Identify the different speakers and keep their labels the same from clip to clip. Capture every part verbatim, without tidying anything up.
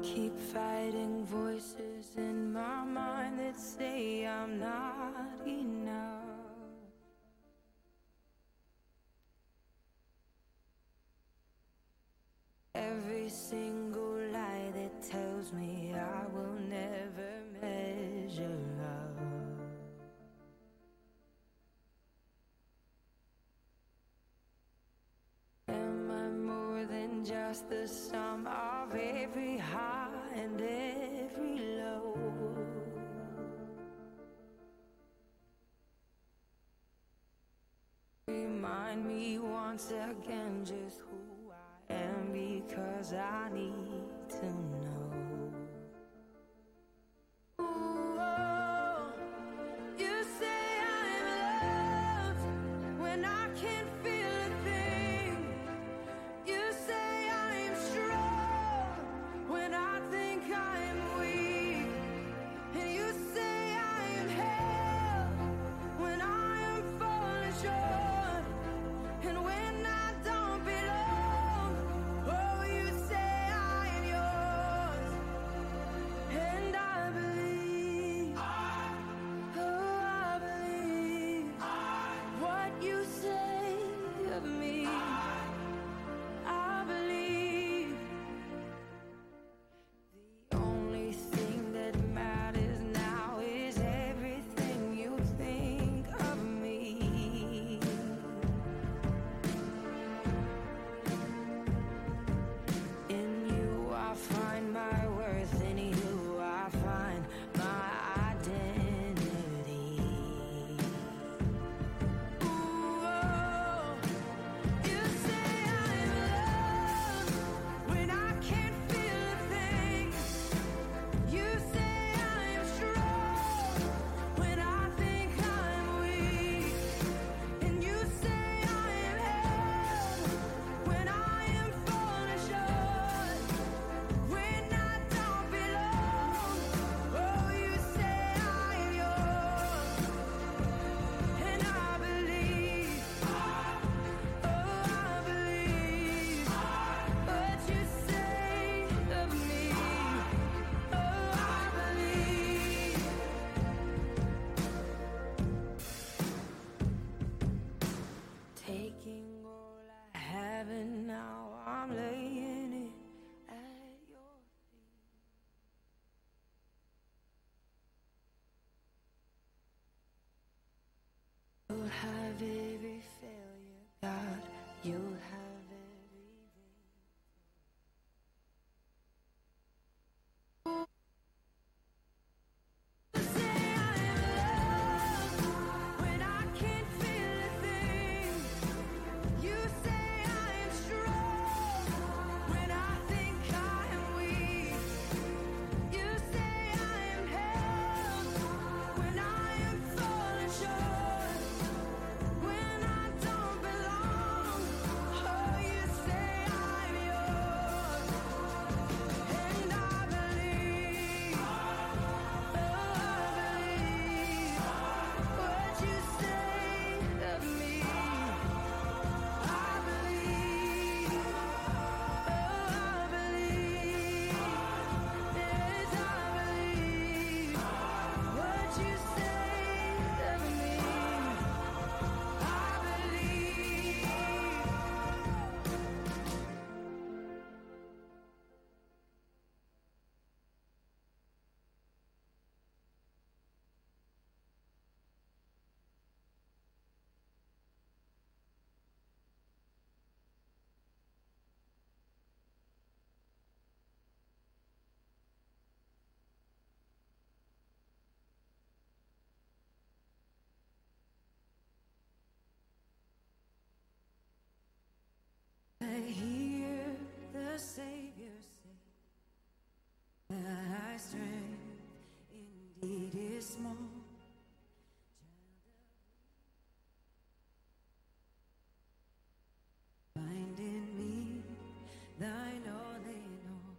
Speaker 1: keep fighting voices in my mind that say I'm not enough. Every single lie that tells me I will never measure up. Am I more than just the sum of every high and every low? Remind me once again just who I am, because I need to know. Ooh, oh, you say I'm loved when I can't feel a thing. You say I'm strong when I think I'm weak. And you say I am held when I am falling short. And when I don't belong, oh, you say I am yours. And I believe, oh, I believe what you say of me. I believe the only thing that matters now is everything you think of me. In you I find my worth, in you I find my identity. Ooh, oh, you say I'm loved when I can't feel a thing. You say I'm strong when I think I'm weak. And you say I am held when I am falling short. When I don't belong, oh, you say I am yours. And I believe, oh, I believe what you say of me. Oh, I believe. Taking all I have and now I'm laying it at your feet. You'll have every failure, God. You'll have everything. Say I'm loved when I can't feel a thing. You say I am strong when I think I am weak. You say I am held when I am falling short. When I don't belong, oh, you say I'm yours. And I believe, oh, I believe what you say of me. I believe, oh, I believe, yes, I believe what you say of me. I believe. I hear the Savior say that strength indeed is small. Find in me thine all in all.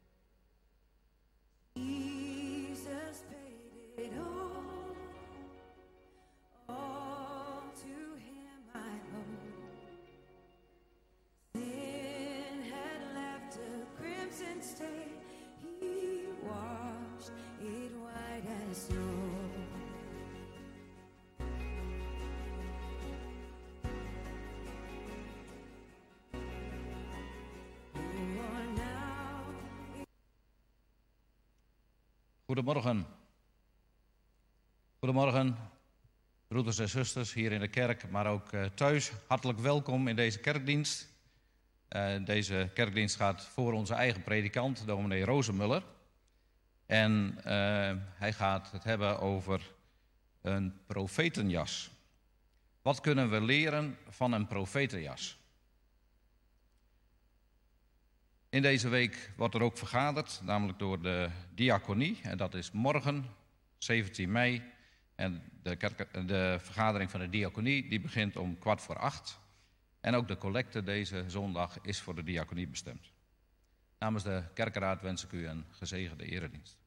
Speaker 1: Jesus paid it all. All to him I owe. Sin had left a crimson stain. He washed it white as snow. You are now.
Speaker 2: Goedemorgen. Goedemorgen, broeders en zusters hier in de kerk, maar ook uh, thuis. Hartelijk welkom in deze kerkdienst. Uh, deze kerkdienst gaat voor onze eigen predikant, dominee Rozenmuller. En uh, hij gaat het hebben over een profetenjas. Wat kunnen we leren van een profetenjas? In deze week wordt er ook vergaderd, namelijk door de diaconie. En dat is morgen, zeventien mei. En de, kerk, de vergadering van de diaconie die begint om kwart voor acht. En ook de collecte deze zondag is voor de diaconie bestemd. Namens de kerkenraad wens ik u een gezegende eredienst.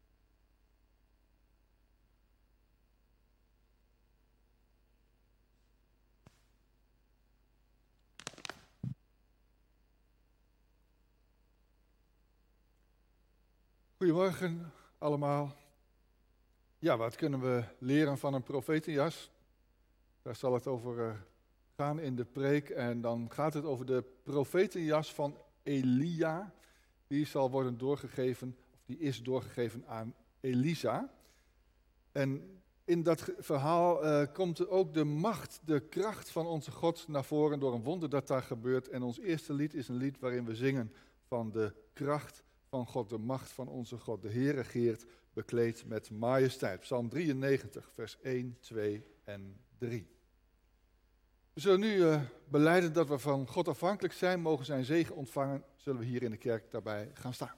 Speaker 3: Goedemorgen allemaal. Ja, wat kunnen we leren van een profetenjas? Daar zal het over uh, gaan in de preek. En dan gaat het over de profetenjas van Elia. Die zal worden doorgegeven, of die is doorgegeven aan Elisa. En in dat verhaal uh, komt ook de macht, de kracht van onze God naar voren door een wonder dat daar gebeurt. En ons eerste lied is een lied waarin we zingen van de kracht van God, de macht van onze God. De Heer regeert, bekleed met majesteit. Psalm drieënnegentig, vers één, twee en drie. We zullen nu uh, belijden dat we van God afhankelijk zijn, mogen zijn zegen ontvangen. Zullen we hier in de kerk daarbij gaan staan.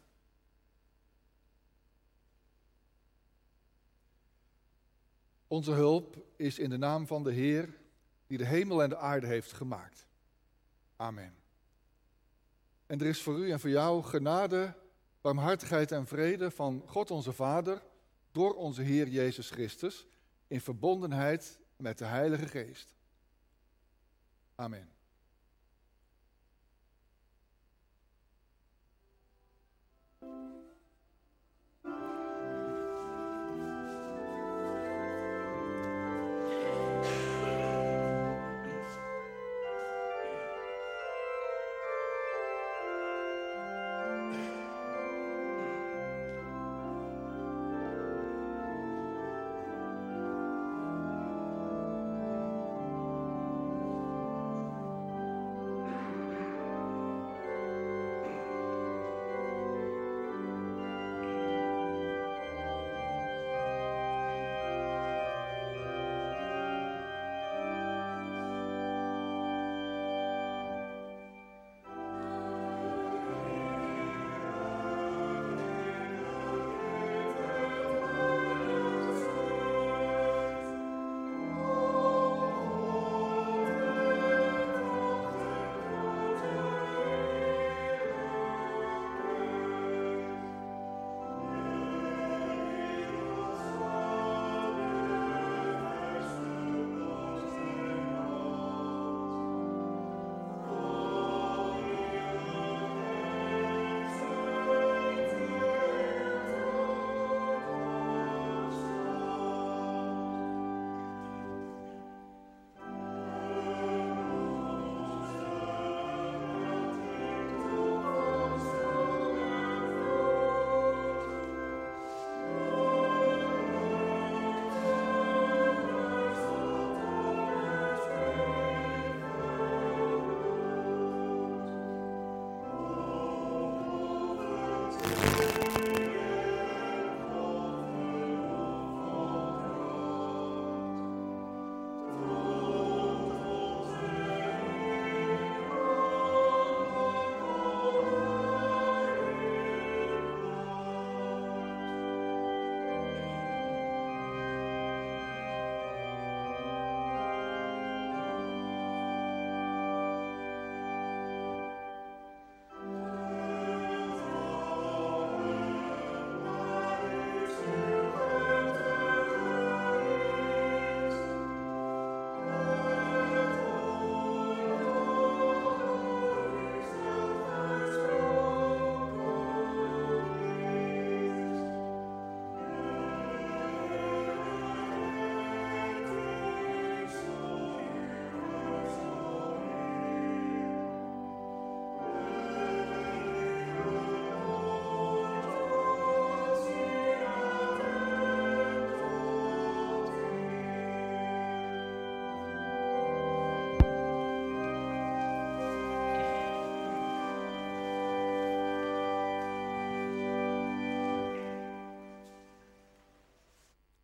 Speaker 3: Onze hulp is in de naam van de Heer, die de hemel en de aarde heeft gemaakt. Amen. En er is voor u en voor jou genade, barmhartigheid en vrede van God onze Vader, door onze Heer Jezus Christus, in verbondenheid met de Heilige Geest. Amen.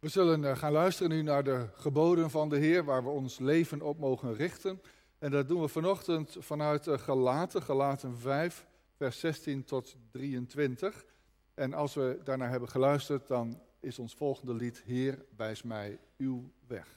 Speaker 3: We zullen uh, gaan luisteren nu naar de geboden van de Heer, waar we ons leven op mogen richten. En dat doen we vanochtend vanuit uh, Galaten, Galaten vijf, vers zestien tot drieëntwintig. En als we daarnaar hebben geluisterd, dan is ons volgende lied: Heer, wijs mij uw weg.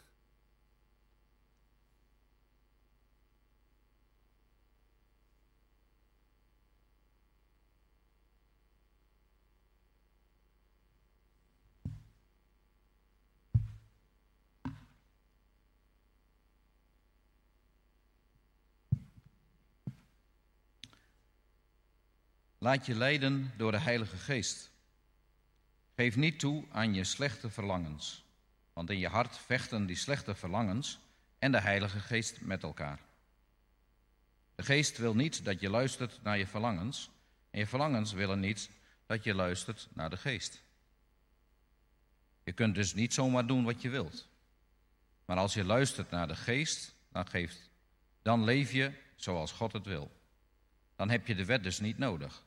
Speaker 2: Laat je leiden door de Heilige Geest. Geef niet toe aan je slechte verlangens, want in je hart vechten die slechte verlangens en de Heilige Geest met elkaar. De Geest wil niet dat je luistert naar je verlangens en je verlangens willen niet dat je luistert naar de Geest. Je kunt dus niet zomaar doen wat je wilt. Maar als je luistert naar de Geest, dan, geeft, dan leef je zoals God het wil. Dan heb je de wet dus niet nodig.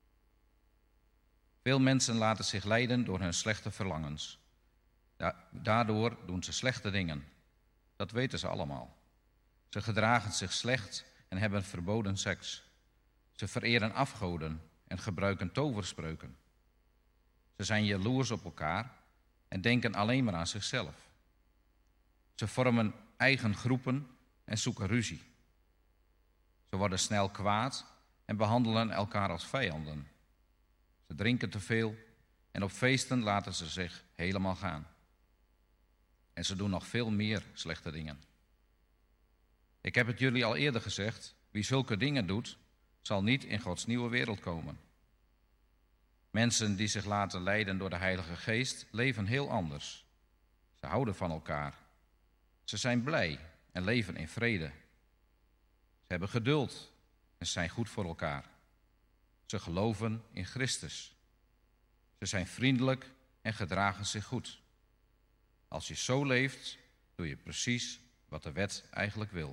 Speaker 2: Veel mensen laten zich leiden door hun slechte verlangens. Daardoor doen ze slechte dingen. Dat weten ze allemaal. Ze gedragen zich slecht en hebben verboden seks. Ze vereren afgoden en gebruiken toverspreuken. Ze zijn jaloers op elkaar en denken alleen maar aan zichzelf. Ze vormen eigen groepen en zoeken ruzie. Ze worden snel kwaad en behandelen elkaar als vijanden. Ze drinken te veel en op feesten laten ze zich helemaal gaan. En ze doen nog veel meer slechte dingen. Ik heb het jullie al eerder gezegd, wie zulke dingen doet, zal niet in Gods nieuwe wereld komen. Mensen die zich laten leiden door de Heilige Geest leven heel anders. Ze houden van elkaar. Ze zijn blij en leven in vrede. Ze hebben geduld en zijn goed voor elkaar. Ze geloven in Christus. Ze zijn vriendelijk en gedragen zich goed. Als je zo leeft, doe je precies wat de wet eigenlijk wil.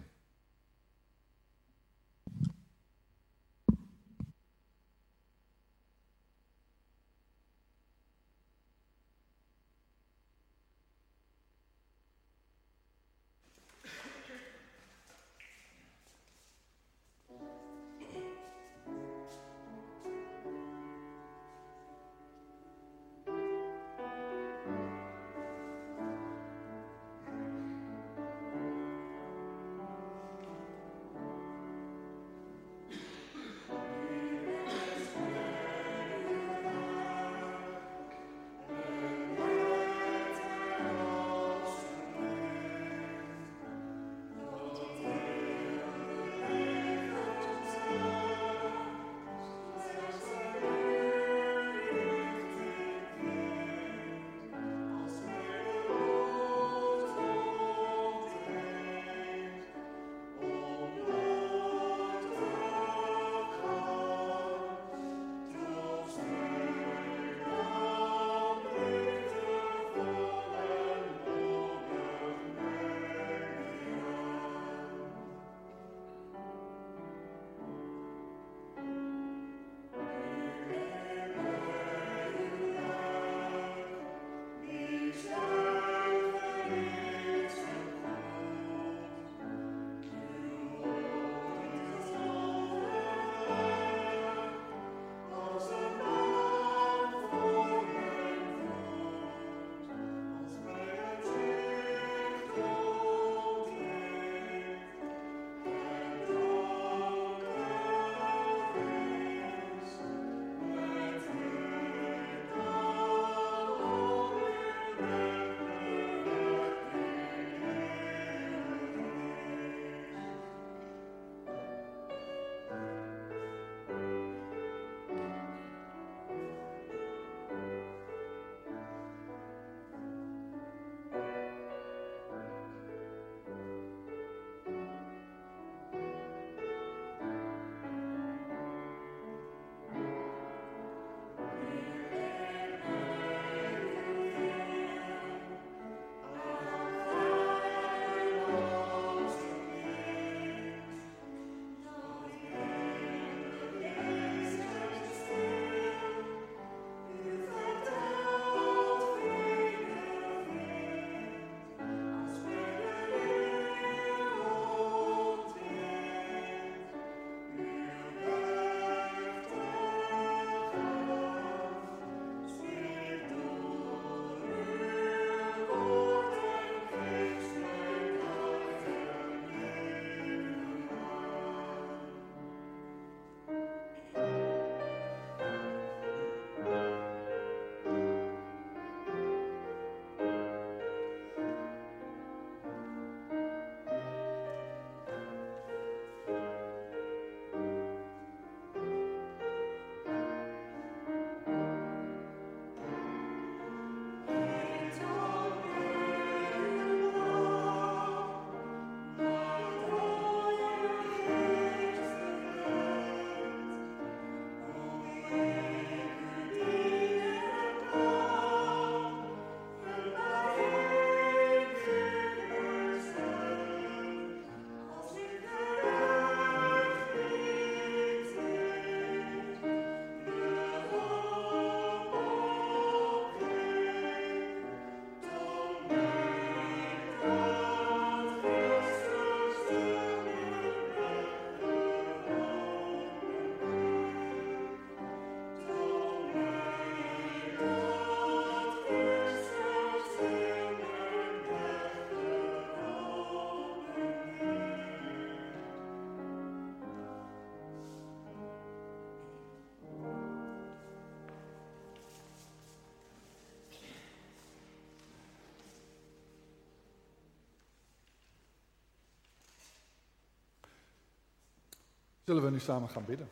Speaker 3: Zullen we nu samen gaan bidden?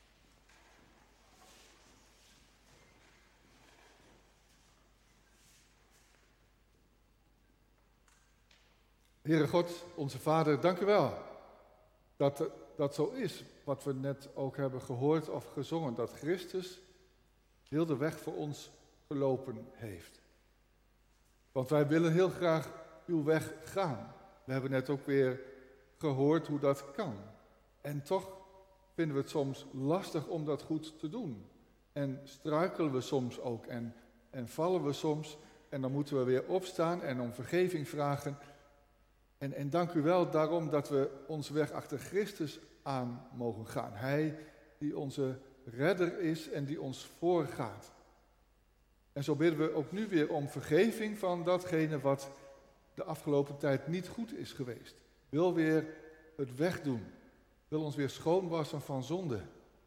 Speaker 3: Heere God, onze Vader, dank u wel dat dat zo is wat we net ook hebben gehoord of gezongen. Dat Christus heel de weg voor ons gelopen heeft. Want wij willen heel graag uw weg gaan. We hebben net ook weer gehoord hoe dat kan. En toch vinden we het soms lastig om dat goed te doen. En struikelen we soms ook en, en vallen we soms. En dan moeten we weer opstaan en om vergeving vragen. En, en dank u wel daarom dat we onze weg achter Christus aan mogen gaan. Hij die onze redder is en die ons voorgaat. En zo bidden we ook nu weer om vergeving van datgene wat de afgelopen tijd niet goed is geweest. Wil weer het wegdoen. Wil ons weer schoonwassen van zonde.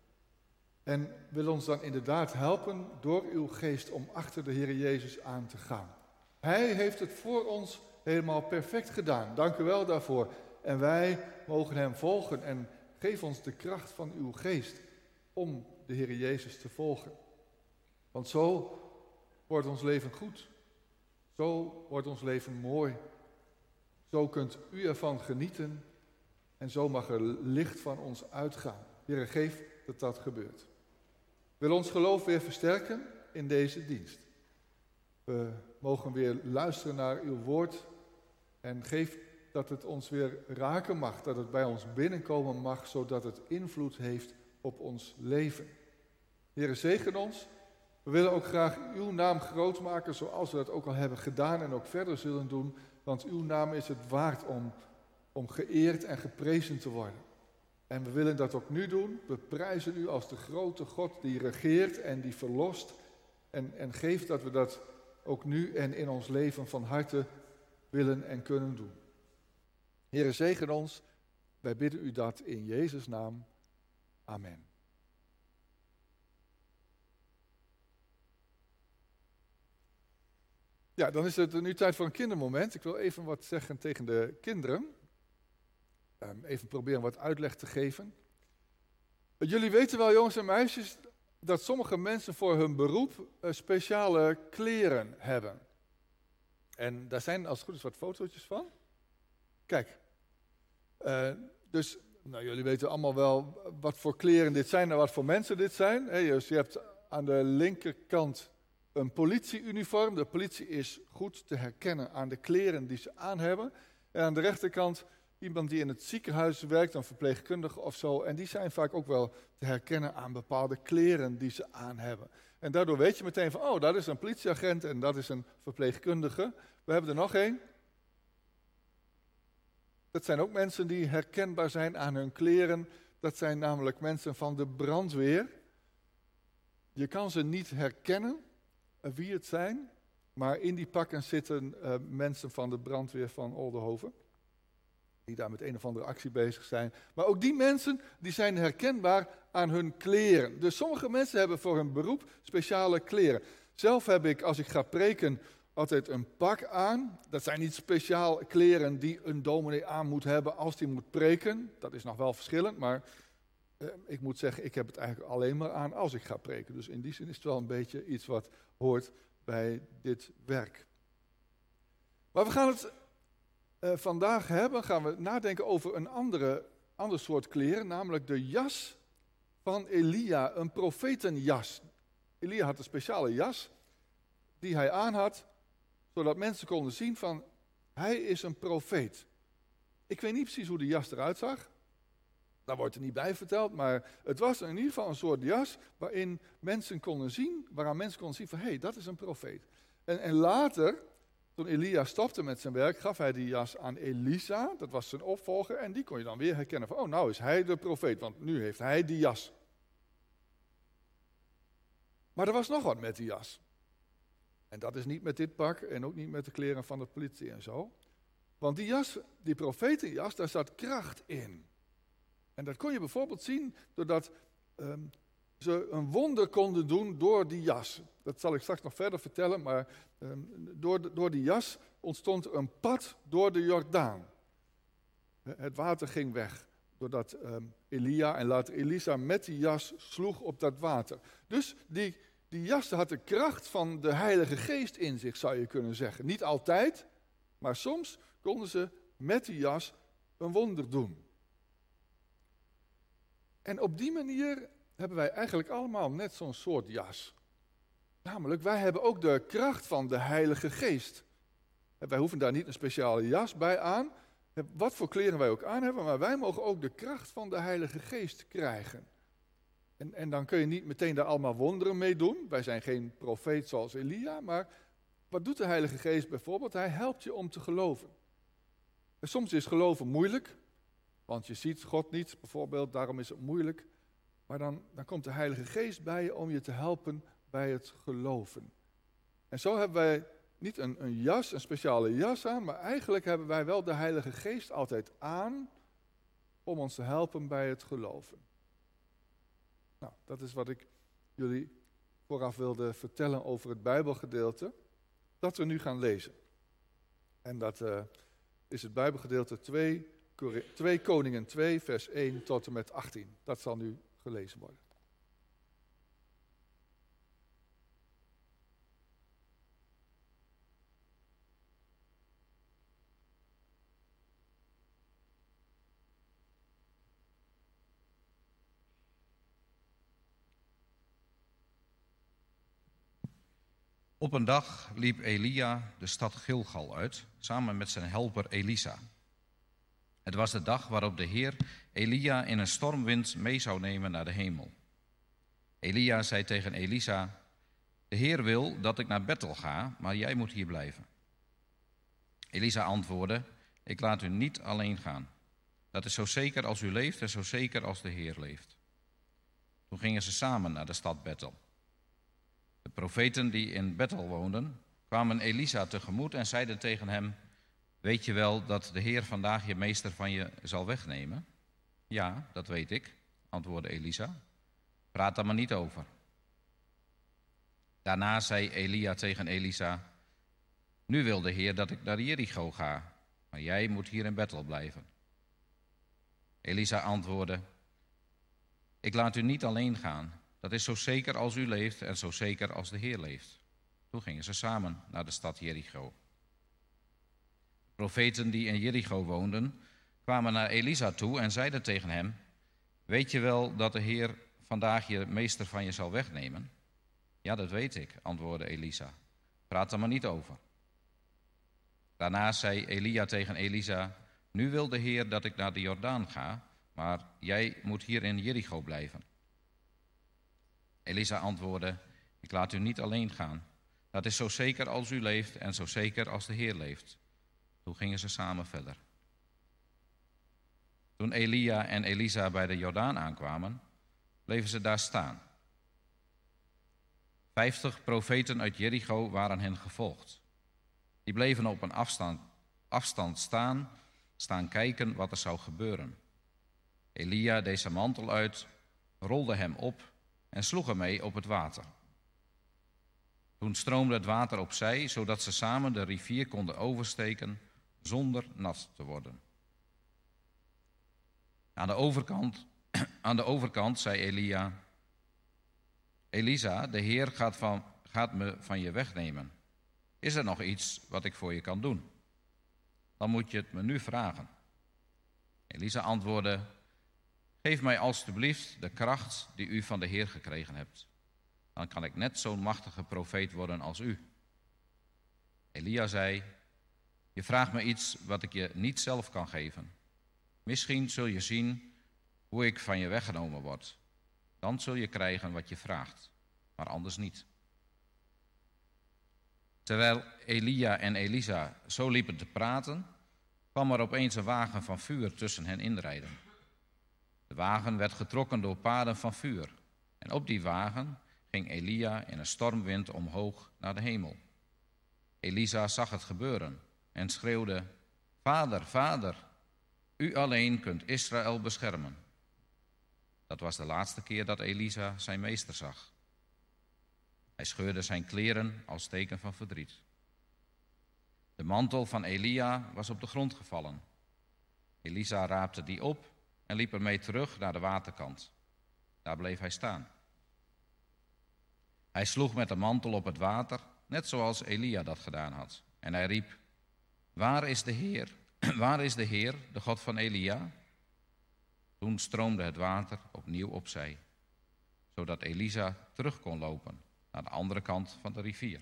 Speaker 3: En wil ons dan inderdaad helpen door uw geest om achter de Heer Jezus aan te gaan. Hij heeft het voor ons helemaal perfect gedaan. Dank u wel daarvoor. En wij mogen hem volgen en geef ons de kracht van uw geest om de Heer Jezus te volgen. Want zo wordt ons leven goed. Zo wordt ons leven mooi. Zo kunt u ervan genieten en zo mag er licht van ons uitgaan. Heer, geef dat dat gebeurt. Wil ons geloof weer versterken in deze dienst. We mogen weer luisteren naar uw woord en geef dat het ons weer raken mag, dat het bij ons binnenkomen mag, zodat het invloed heeft op ons leven. Heer, zegen ons. We willen ook graag uw naam groot maken, zoals we dat ook al hebben gedaan en ook verder zullen doen, want uw naam is het waard om, om geëerd en geprezen te worden. En we willen dat ook nu doen. We prijzen u als de grote God die regeert en die verlost. En, en geef dat we dat ook nu en in ons leven van harte willen en kunnen doen. Heere, zegen ons. Wij bidden u dat in Jezus' naam. Amen. Ja, dan is het nu tijd voor een kindermoment. Ik wil even wat zeggen tegen de kinderen. Even proberen wat uitleg te geven. Jullie weten wel, jongens en meisjes, dat sommige mensen voor hun beroep speciale kleren hebben. En daar zijn als het goed is wat fotootjes van. Kijk, uh, dus nou, jullie weten allemaal wel wat voor kleren dit zijn en wat voor mensen dit zijn. He, dus je hebt aan de linkerkant een politieuniform. De politie is goed te herkennen aan de kleren die ze aan hebben. En aan de rechterkant iemand die in het ziekenhuis werkt, een verpleegkundige of zo. En die zijn vaak ook wel te herkennen aan bepaalde kleren die ze aan hebben. En daardoor weet je meteen van, oh, dat is een politieagent en dat is een verpleegkundige. We hebben er nog één. Dat zijn ook mensen die herkenbaar zijn aan hun kleren. Dat zijn namelijk mensen van de brandweer. Je kan ze niet herkennen wie het zijn, maar in die pakken zitten uh, mensen van de brandweer van Oldenhoven. Die daar met een of andere actie bezig zijn. Maar ook die mensen die zijn herkenbaar aan hun kleren. Dus sommige mensen hebben voor hun beroep speciale kleren. Zelf heb ik, als ik ga preken, altijd een pak aan. Dat zijn niet speciaal kleren die een dominee aan moet hebben als die moet preken. Dat is nog wel verschillend, maar eh, ik moet zeggen, ik heb het eigenlijk alleen maar aan als ik ga preken. Dus in die zin is het wel een beetje iets wat hoort bij dit werk. Maar we gaan het uh, vandaag hebben, gaan we nadenken over een andere, ander soort kleren, namelijk de jas van Elia, een profetenjas. Elia had een speciale jas die hij aan had, zodat mensen konden zien van, hij is een profeet. Ik weet niet precies hoe die jas eruit zag. Daar wordt er niet bij verteld, maar het was in ieder geval een soort jas waarin mensen konden zien, waaraan mensen konden zien van, hé, hey, dat is een profeet. En, en later, toen Elia stopte met zijn werk, gaf hij die jas aan Elisa, dat was zijn opvolger, en die kon je dan weer herkennen van, oh, nou is hij de profeet, want nu heeft hij die jas. Maar er was nog wat met die jas. En dat is niet met dit pak en ook niet met de kleren van de politie en zo. Want die jas, die profetenjas, daar zat kracht in. En dat kon je bijvoorbeeld zien doordat um, ze een wonder konden doen door die jas. Dat zal ik straks nog verder vertellen, maar um, door, door die jas ontstond een pad door de Jordaan. Het water ging weg Doordat um, Elia en later Elisa met die jas sloeg op dat water. Dus die, die jas had de kracht van de Heilige Geest in zich, zou je kunnen zeggen. Niet altijd, maar soms konden ze met die jas een wonder doen. En op die manier hebben wij eigenlijk allemaal net zo'n soort jas. Namelijk, wij hebben ook de kracht van de Heilige Geest. En wij hoeven daar niet een speciale jas bij aan. Wat voor kleren wij ook aan hebben, maar wij mogen ook de kracht van de Heilige Geest krijgen. En, en dan kun je niet meteen daar allemaal wonderen mee doen. Wij zijn geen profeet zoals Elia, maar wat doet de Heilige Geest bijvoorbeeld? Hij helpt je om te geloven. En soms is geloven moeilijk, want je ziet God niet bijvoorbeeld, daarom is het moeilijk. Maar dan, dan komt de Heilige Geest bij je om je te helpen bij het geloven. En zo hebben wij niet een, een jas, een speciale jas aan, maar eigenlijk hebben wij wel de Heilige Geest altijd aan om ons te helpen bij het geloven. Nou, dat is wat ik jullie vooraf wilde vertellen over het Bijbelgedeelte dat we nu gaan lezen. En dat uh, is het Bijbelgedeelte twee Koningen twee, vers één tot en met achttien. Dat zal nu gelezen worden.
Speaker 2: Op een dag liep Elia de stad Gilgal uit, samen met zijn helper Elisa. Het was de dag waarop de Heer Elia in een stormwind mee zou nemen naar de hemel. Elia zei tegen Elisa: de Heer wil dat ik naar Bethel ga, maar jij moet hier blijven. Elisa antwoordde: ik laat u niet alleen gaan. Dat is zo zeker als u leeft en zo zeker als de Heer leeft. Toen gingen ze samen naar de stad Bethel. De profeten die in Bethel woonden, kwamen Elisa tegemoet en zeiden tegen hem: weet je wel dat de Heer vandaag je meester van je zal wegnemen? Ja, dat weet ik, antwoordde Elisa. Praat daar maar niet over. Daarna zei Elia tegen Elisa: nu wil de Heer dat ik naar Jericho ga, maar jij moet hier in Bethel blijven. Elisa antwoordde: ik laat u niet alleen gaan. Dat is zo zeker als u leeft en zo zeker als de Heer leeft. Toen gingen ze samen naar de stad Jericho. De profeten die in Jericho woonden, kwamen naar Elisa toe en zeiden tegen hem: weet je wel dat de Heer vandaag je meester van je zal wegnemen? Ja, dat weet ik, antwoordde Elisa. Praat er maar niet over. Daarna zei Elia tegen Elisa: nu wil de Heer dat ik naar de Jordaan ga, maar jij moet hier in Jericho blijven. Elisa antwoordde: ik laat u niet alleen gaan. Dat is zo zeker als u leeft en zo zeker als de Heer leeft. Toen gingen ze samen verder. Toen Elia en Elisa bij de Jordaan aankwamen, bleven ze daar staan. Vijftig profeten uit Jericho waren hen gevolgd. Die bleven op een afstand, afstand staan, staan kijken wat er zou gebeuren. Elia deed zijn mantel uit, rolde hem op en sloeg ermee op het water. Toen stroomde het water opzij, zodat ze samen de rivier konden oversteken zonder nat te worden. Aan de overkant, aan de overkant zei Elia: Elisa, de Heer gaat, van, gaat me van je wegnemen. Is er nog iets wat ik voor je kan doen? Dan moet je het me nu vragen. Elisa antwoordde: geef mij alstublieft de kracht die u van de Heer gekregen hebt. Dan kan ik net zo'n machtige profeet worden als u. Elia zei: je vraagt me iets wat ik je niet zelf kan geven. Misschien zul je zien hoe ik van je weggenomen word. Dan zul je krijgen wat je vraagt, maar anders niet. Terwijl Elia en Elisa zo liepen te praten, kwam er opeens een wagen van vuur tussen hen inrijden. De wagen werd getrokken door paarden van vuur. En op die wagen ging Elia in een stormwind omhoog naar de hemel. Elisa zag het gebeuren en schreeuwde: Vader, Vader, u alleen kunt Israël beschermen. Dat was de laatste keer dat Elisa zijn meester zag. Hij scheurde zijn kleren als teken van verdriet. De mantel van Elia was op de grond gevallen. Elisa raapte die op en liep ermee terug naar de waterkant. Daar bleef hij staan. Hij sloeg met de mantel op het water, net zoals Elia dat gedaan had. En hij riep, waar is de Heer? Waar is de Heer, de God van Elia? Toen stroomde het water opnieuw opzij, zodat Elisa terug kon lopen naar de andere kant van de rivier.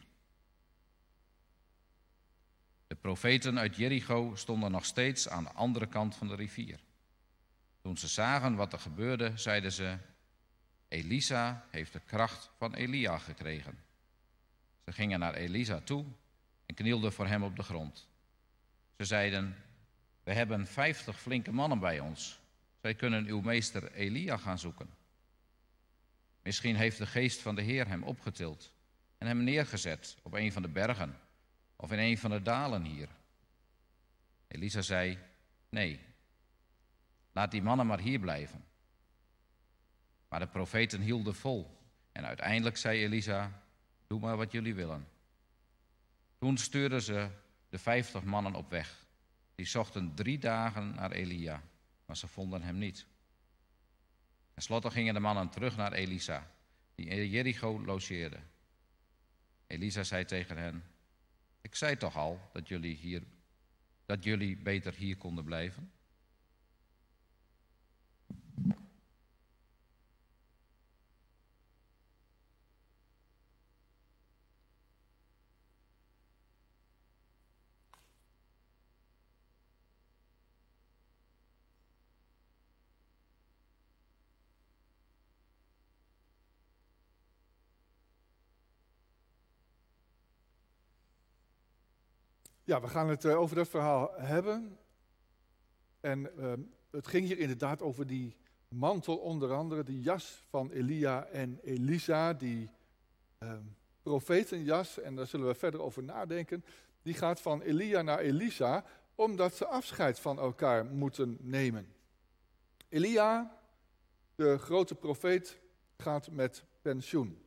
Speaker 2: De profeten uit Jericho stonden nog steeds aan de andere kant van de rivier. Toen ze zagen wat er gebeurde, zeiden ze, Elisa heeft de kracht van Elia gekregen. Ze gingen naar Elisa toe en knielden voor hem op de grond. Ze zeiden, we hebben vijftig flinke mannen bij ons. Zij kunnen uw meester Elia gaan zoeken. Misschien heeft de geest van de Heer hem opgetild en hem neergezet op een van de bergen of in een van de dalen hier. Elisa zei, nee, laat die mannen maar hier blijven. Maar de profeten hielden vol en uiteindelijk zei Elisa, doe maar wat jullie willen. Toen stuurden ze de vijftig mannen op weg. Die zochten drie dagen naar Elia, maar ze vonden hem niet. Ten slotte gingen de mannen terug naar Elisa, die in Jericho logeerde. Elisa zei tegen hen, ik zei toch al dat jullie, hier, dat jullie beter hier konden blijven?
Speaker 3: Ja, we gaan het uh, over dat verhaal hebben. En uh, het ging hier inderdaad over die mantel, onder andere die jas van Elia en Elisa, die uh, profetenjas, en daar zullen we verder over nadenken. Die gaat van Elia naar Elisa, omdat ze afscheid van elkaar moeten nemen. Elia, de grote profeet, gaat met pensioen.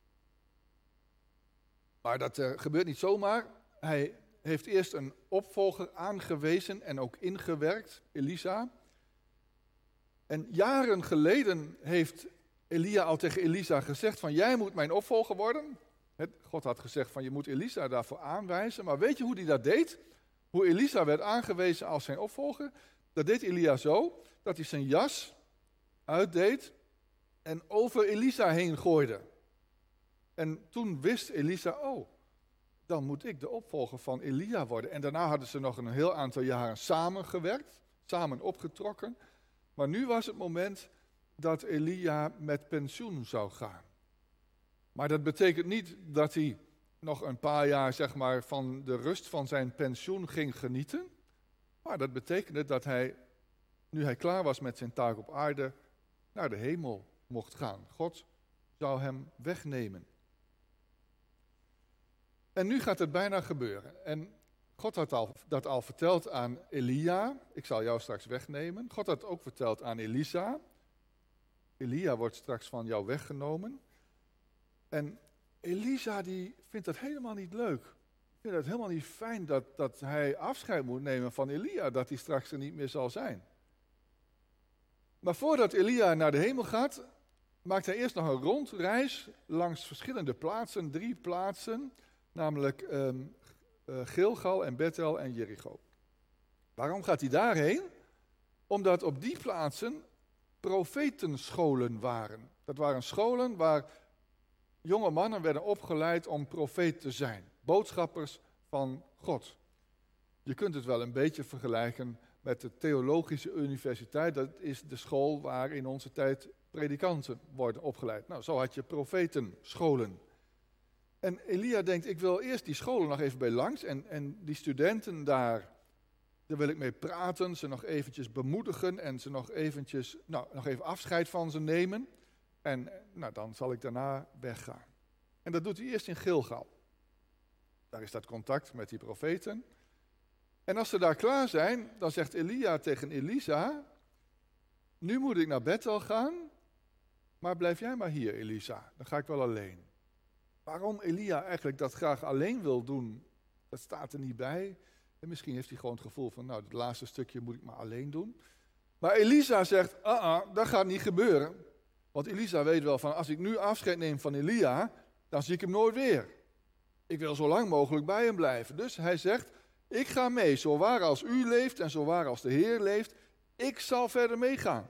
Speaker 3: Maar dat uh, gebeurt niet zomaar. Hij heeft eerst een opvolger aangewezen en ook ingewerkt, Elisa. En jaren geleden heeft Elia al tegen Elisa gezegd van, jij moet mijn opvolger worden. God had gezegd van, je moet Elisa daarvoor aanwijzen. Maar weet je hoe hij dat deed? Hoe Elisa werd aangewezen als zijn opvolger? Dat deed Elia zo, dat hij zijn jas uitdeed en over Elisa heen gooide. En toen wist Elisa, oh, dan moet ik de opvolger van Elia worden. En daarna hadden ze nog een heel aantal jaren samengewerkt, samen opgetrokken. Maar nu was het moment dat Elia met pensioen zou gaan. Maar dat betekent niet dat hij nog een paar jaar, zeg maar, van de rust van zijn pensioen ging genieten. Maar dat betekende dat hij, nu hij klaar was met zijn taak op aarde, naar de hemel mocht gaan. God zou hem wegnemen. En nu gaat het bijna gebeuren. En God had al, dat al verteld aan Elia. Ik zal jou straks wegnemen. God had het ook verteld aan Elisa. Elia wordt straks van jou weggenomen. En Elisa die vindt dat helemaal niet leuk. Vindt het helemaal niet fijn dat, dat hij afscheid moet nemen van Elia. Dat hij straks er niet meer zal zijn. Maar voordat Elia naar de hemel gaat, maakt hij eerst nog een rondreis langs verschillende plaatsen. Drie plaatsen. Namelijk um, uh, Gilgal en Bethel en Jericho. Waarom gaat hij daarheen? Omdat op die plaatsen profetenscholen waren. Dat waren scholen waar jonge mannen werden opgeleid om profeet te zijn. Boodschappers van God. Je kunt het wel een beetje vergelijken met de Theologische Universiteit. Dat is de school waar in onze tijd predikanten worden opgeleid. Nou, zo had je profetenscholen. En Elia denkt, ik wil eerst die scholen nog even bij langs en, en die studenten daar, daar wil ik mee praten, ze nog eventjes bemoedigen en ze nog eventjes, nou, nog even afscheid van ze nemen. En nou, dan zal ik daarna weggaan. En dat doet hij eerst in Gilgal. Daar is dat contact met die profeten. En als ze daar klaar zijn, dan zegt Elia tegen Elisa, nu moet ik naar Bethel gaan, maar blijf jij maar hier, Elisa, dan ga ik wel alleen. Waarom Elia eigenlijk dat graag alleen wil doen, dat staat er niet bij. En misschien heeft hij gewoon het gevoel van, nou, het laatste stukje moet ik maar alleen doen. Maar Elisa zegt, ah, ah, dat gaat niet gebeuren. Want Elisa weet wel van, als ik nu afscheid neem van Elia, dan zie ik hem nooit weer. Ik wil zo lang mogelijk bij hem blijven. Dus hij zegt, ik ga mee, zo waar als u leeft en zo waar als de Heer leeft, ik zal verder meegaan.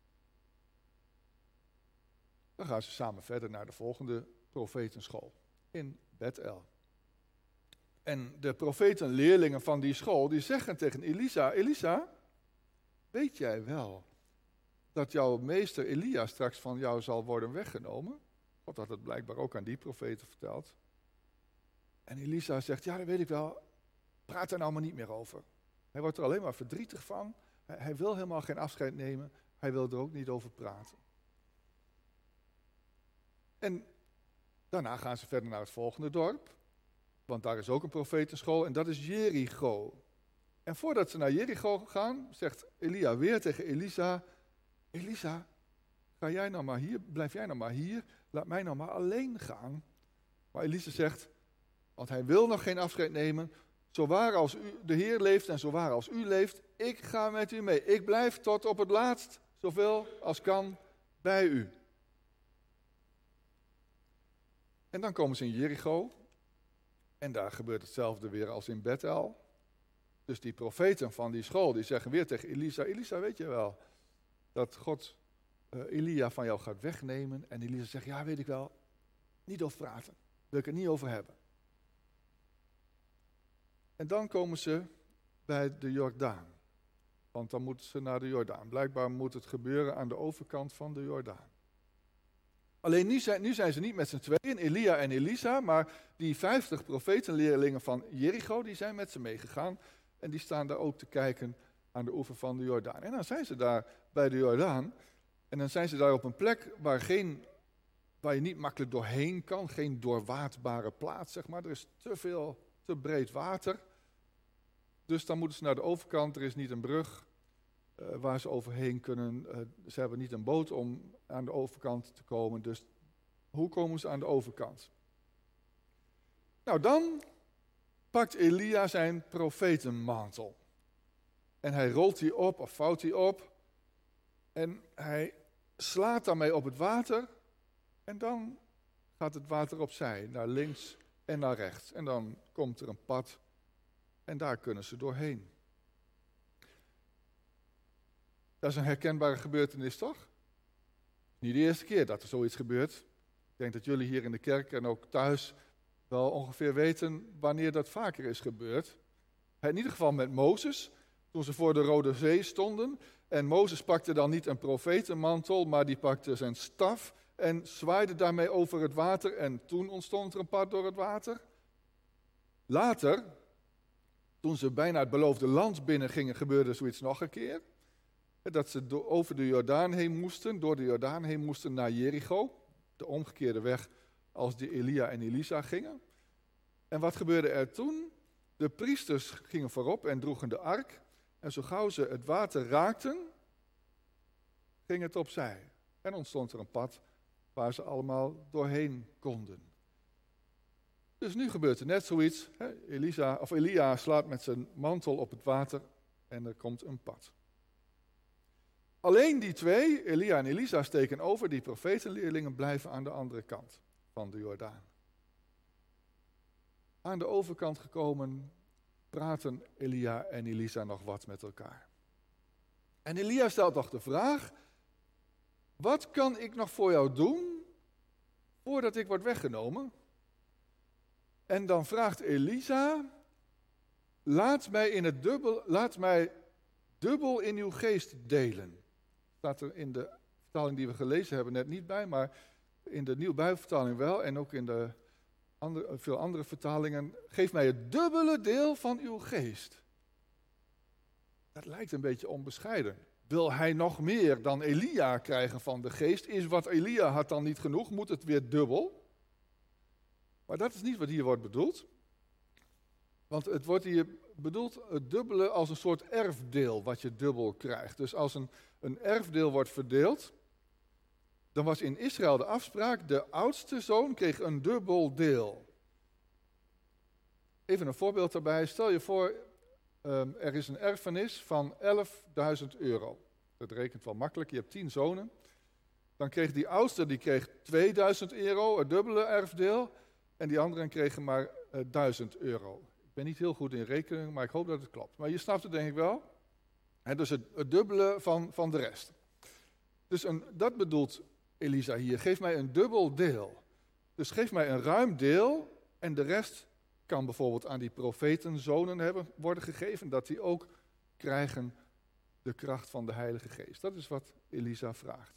Speaker 3: Dan gaan ze samen verder naar de volgende profetenschool in Bethel. En de profetenleerlingen van die school, die zeggen tegen Elisa, Elisa, weet jij wel dat jouw meester Elia straks van jou zal worden weggenomen? God had het blijkbaar ook aan die profeten verteld. En Elisa zegt, ja, dat weet ik wel, praat er nou maar niet meer over. Hij wordt er alleen maar verdrietig van. Hij, hij wil helemaal geen afscheid nemen. Hij wil er ook niet over praten. En daarna gaan ze verder naar het volgende dorp. Want daar is ook een profetenschool en dat is Jericho. En voordat ze naar Jericho gaan, zegt Elia weer tegen Elisa, Elisa, ga jij nou maar hier, blijf jij nou maar hier, laat mij nou maar alleen gaan. Maar Elisa zegt, want hij wil nog geen afscheid nemen, zo waar als u, de Heer leeft en zo waar als u leeft, ik ga met u mee. Ik blijf tot op het laatst, zoveel als kan, bij u. En dan komen ze in Jericho. En daar gebeurt hetzelfde weer als in Bethel. Dus die profeten van die school, die zeggen weer tegen Elisa, Elisa, weet je wel, dat God uh, Elia van jou gaat wegnemen. En Elisa zegt, ja, weet ik wel, niet over praten. Wil ik het niet over hebben. En dan komen ze bij de Jordaan. Want dan moeten ze naar de Jordaan. Blijkbaar moet het gebeuren aan de overkant van de Jordaan. Alleen nu zijn, nu zijn ze niet met z'n tweeën, Elia en Elisa, maar die vijftig profetenleerlingen van Jericho, die zijn met ze meegegaan. En die staan daar ook te kijken aan de oever van de Jordaan. En dan zijn ze daar bij de Jordaan. En dan zijn ze daar op een plek waar, geen, waar je niet makkelijk doorheen kan. Geen doorwaadbare plaats, zeg maar. Er is te veel, te breed water. Dus dan moeten ze naar de overkant. Er is niet een brug uh, waar ze overheen kunnen. Uh, ze hebben niet een boot om aan de overkant te komen. Dus hoe komen ze aan de overkant? Nou, dan pakt Elia zijn profetenmantel. En hij rolt die op of vouwt die op. En hij slaat daarmee op het water. En dan gaat het water opzij, naar links en naar rechts. En dan komt er een pad. En daar kunnen ze doorheen. Dat is een herkenbare gebeurtenis, toch? Niet de eerste keer dat er zoiets gebeurt. Ik denk dat jullie hier in de kerk en ook thuis wel ongeveer weten wanneer dat vaker is gebeurd. In ieder geval met Mozes, toen ze voor de Rode Zee stonden. En Mozes pakte dan niet een profetenmantel, maar die pakte zijn staf en zwaaide daarmee over het water. En toen ontstond er een pad door het water. Later, toen ze bijna het beloofde land binnen gingen, gebeurde zoiets nog een keer. Dat ze over de Jordaan heen moesten, door de Jordaan heen moesten naar Jericho. De omgekeerde weg als die Elia en Elisa gingen. En wat gebeurde er toen? De priesters gingen voorop en droegen de ark. En zo gauw ze het water raakten, ging het opzij. En ontstond er een pad waar ze allemaal doorheen konden. Dus nu gebeurt er net zoiets. Hè? Elisa, of Elia slaat met zijn mantel op het water en er komt een pad. Alleen die twee, Elia en Elisa, steken over. Die profetenleerlingen blijven aan de andere kant van de Jordaan. Aan de overkant gekomen praten Elia en Elisa nog wat met elkaar. En Elia stelt nog de vraag: wat kan ik nog voor jou doen voordat ik word weggenomen? En dan vraagt Elisa: laat mij, in het dubbel, laat mij dubbel in uw geest delen. Staat er in de vertaling die we gelezen hebben net niet bij, maar in de Nieuwe Bijbelvertaling wel en ook in de andere, veel andere vertalingen. Geef mij het dubbele deel van uw geest. Dat lijkt een beetje onbescheiden. Wil hij nog meer dan Elia krijgen van de geest? Is wat Elia had dan niet genoeg? Moet het weer dubbel? Maar dat is niet wat hier wordt bedoeld. Want het wordt hier bedoeld het dubbele als een soort erfdeel wat je dubbel krijgt. Dus als een, een erfdeel wordt verdeeld, dan was in Israël de afspraak, de oudste zoon kreeg een dubbel deel. Even een voorbeeld daarbij. Stel je voor, um, er is een erfenis van elfduizend euro. Dat rekent wel makkelijk. Je hebt tien zonen. Dan kreeg die oudste die kreeg tweeduizend euro, het dubbele erfdeel. En die anderen kregen maar uh, duizend euro. Ik ben niet heel goed in rekenen, maar ik hoop dat het klopt. Maar je snapt het denk ik wel. He, dus het, het dubbele van, van de rest. Dus een, dat bedoelt Elisa hier. Geef mij een dubbel deel. Dus geef mij een ruim deel en de rest kan bijvoorbeeld aan die profetenzonen hebben, worden gegeven. Dat die ook krijgen de kracht van de Heilige Geest. Dat is wat Elisa vraagt.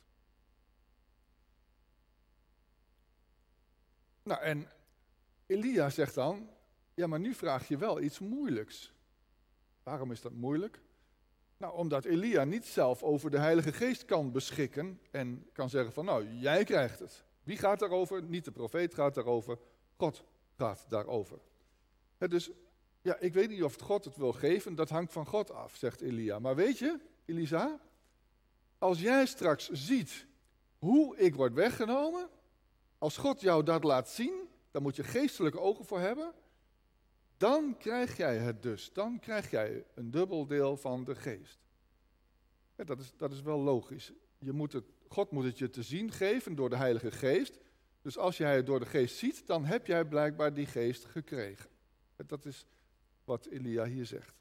Speaker 3: Nou, en Elia zegt dan, ja, maar nu vraag je wel iets moeilijks. Waarom is dat moeilijk? Nou, omdat Elia niet zelf over de Heilige Geest kan beschikken en kan zeggen van, nou, jij krijgt het. Wie gaat daarover? Niet de profeet gaat daarover, God gaat daarover. He, dus, ja, ik weet niet of God het wil geven, dat hangt van God af, zegt Elia. Maar weet je, Elisa, als jij straks ziet hoe ik word weggenomen, als God jou dat laat zien, daar moet je geestelijke ogen voor hebben, dan krijg jij het dus. Dan krijg jij een dubbel deel van de geest. Ja, dat is, dat is wel logisch. Je moet het, God moet het je te zien geven door de Heilige Geest. Dus als jij het door de geest ziet, dan heb jij blijkbaar die geest gekregen. Dat is wat Elia hier zegt.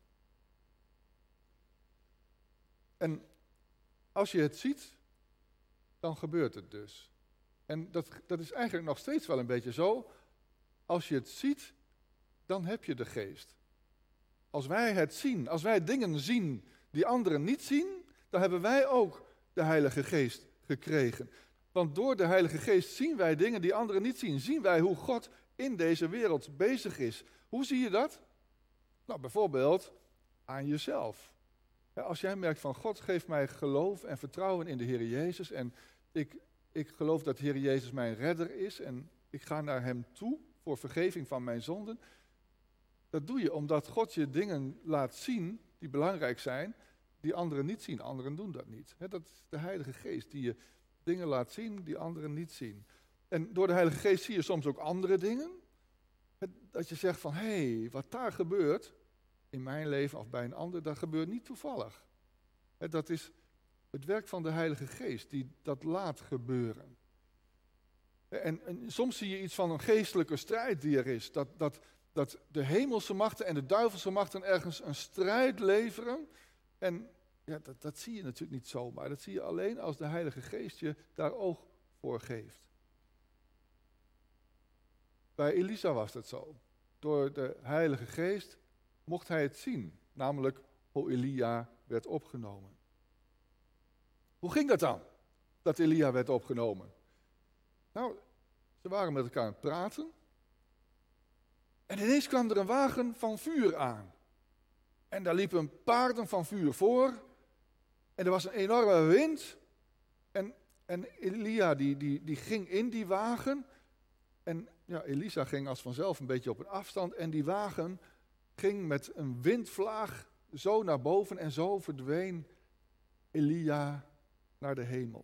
Speaker 3: En als je het ziet, dan gebeurt het dus. En dat, dat is eigenlijk nog steeds wel een beetje zo. Als je het ziet, dan heb je de geest. Als wij het zien, als wij dingen zien die anderen niet zien, dan hebben wij ook de Heilige Geest gekregen. Want door de Heilige Geest zien wij dingen die anderen niet zien. Zien wij hoe God in deze wereld bezig is. Hoe zie je dat? Nou, bijvoorbeeld aan jezelf. Ja, als jij merkt van God geeft mij geloof en vertrouwen in de Heer Jezus en ik, ik geloof dat de Heer Jezus mijn redder is en ik ga naar hem toe voor vergeving van mijn zonden. Dat doe je omdat God je dingen laat zien die belangrijk zijn, die anderen niet zien. Anderen doen dat niet. He, dat is de Heilige Geest die je dingen laat zien die anderen niet zien. En door de Heilige Geest zie je soms ook andere dingen. Dat je zegt van, hé, hey, wat daar gebeurt in mijn leven of bij een ander, dat gebeurt niet toevallig. He, dat is het werk van de Heilige Geest die dat laat gebeuren. En, en soms zie je iets van een geestelijke strijd die er is. Dat, dat, dat de hemelse machten en de duivelse machten ergens een strijd leveren. En ja, dat, dat zie je natuurlijk niet zomaar. Dat zie je alleen als de Heilige Geest je daar oog voor geeft. Bij Elisa was dat zo. Door de Heilige Geest mocht hij het zien. Namelijk hoe Elia werd opgenomen. Hoe ging dat dan? Dat Elia werd opgenomen? Nou, ze waren met elkaar aan het praten. En ineens kwam er een wagen van vuur aan. En daar liepen paarden van vuur voor. En er was een enorme wind. En, en Elia die, die, die ging in die wagen. En ja, Elisa ging als vanzelf een beetje op een afstand. En die wagen ging met een windvlaag zo naar boven. En zo verdween Elia naar de hemel.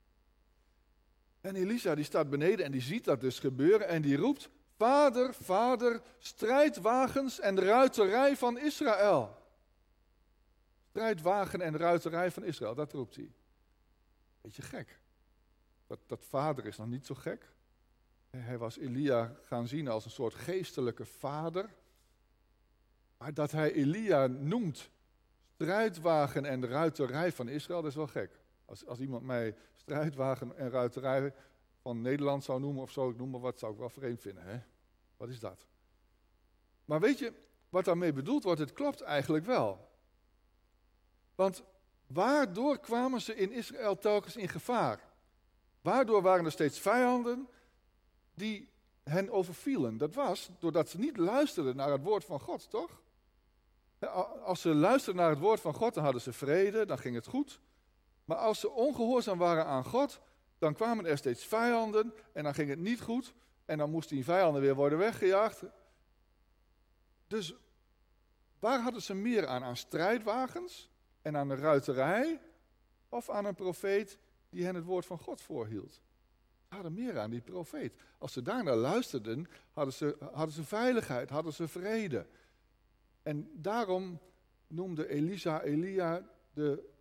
Speaker 3: En Elisa die staat beneden en die ziet dat dus gebeuren. En die roept, Vader, Vader, strijdwagens en ruiterij van Israël. Strijdwagen en ruiterij van Israël, dat roept hij. Beetje gek. Dat, dat vader is nog niet zo gek. Hij was Elia gaan zien als een soort geestelijke vader. Maar dat hij Elia noemt strijdwagen en ruiterij van Israël, dat is wel gek. Als, als iemand mij strijdwagen en ruiterij van Nederland zou noemen of zo, ik noem maar wat, zou ik wel vreemd vinden. Hè? Wat is dat? Maar weet je, wat daarmee bedoeld wordt, het klopt eigenlijk wel. Want waardoor kwamen ze in Israël telkens in gevaar? Waardoor waren er steeds vijanden die hen overvielen? Dat was doordat ze niet luisterden naar het woord van God, toch? Als ze luisterden naar het woord van God, dan hadden ze vrede, dan ging het goed. Maar als ze ongehoorzaam waren aan God, dan kwamen er steeds vijanden en dan ging het niet goed. En dan moesten die vijanden weer worden weggejaagd. Dus waar hadden ze meer aan? Aan strijdwagens en aan een ruiterij? Of aan een profeet die hen het woord van God voorhield? Ze hadden meer aan die profeet. Als ze daarnaar luisterden, hadden ze, hadden ze veiligheid, hadden ze vrede. En daarom noemde Elisa Elia de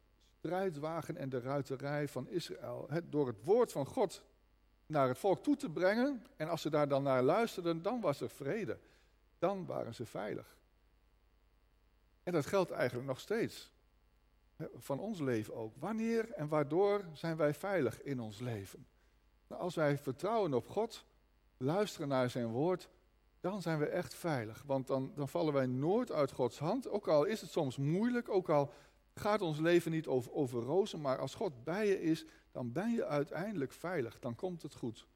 Speaker 3: strijdwagen en de ruiterij van Israël. He, door het woord van God naar het volk toe te brengen. En als ze daar dan naar luisterden, dan was er vrede. Dan waren ze veilig. En dat geldt eigenlijk nog steeds. Van ons leven ook. Wanneer en waardoor zijn wij veilig in ons leven? Nou, als wij vertrouwen op God, luisteren naar zijn woord, dan zijn we echt veilig. Want dan, dan vallen wij nooit uit Gods hand. Ook al is het soms moeilijk, ook al gaat ons leven niet over, over rozen, maar als God bij je is, dan ben je uiteindelijk veilig. Dan komt het goed.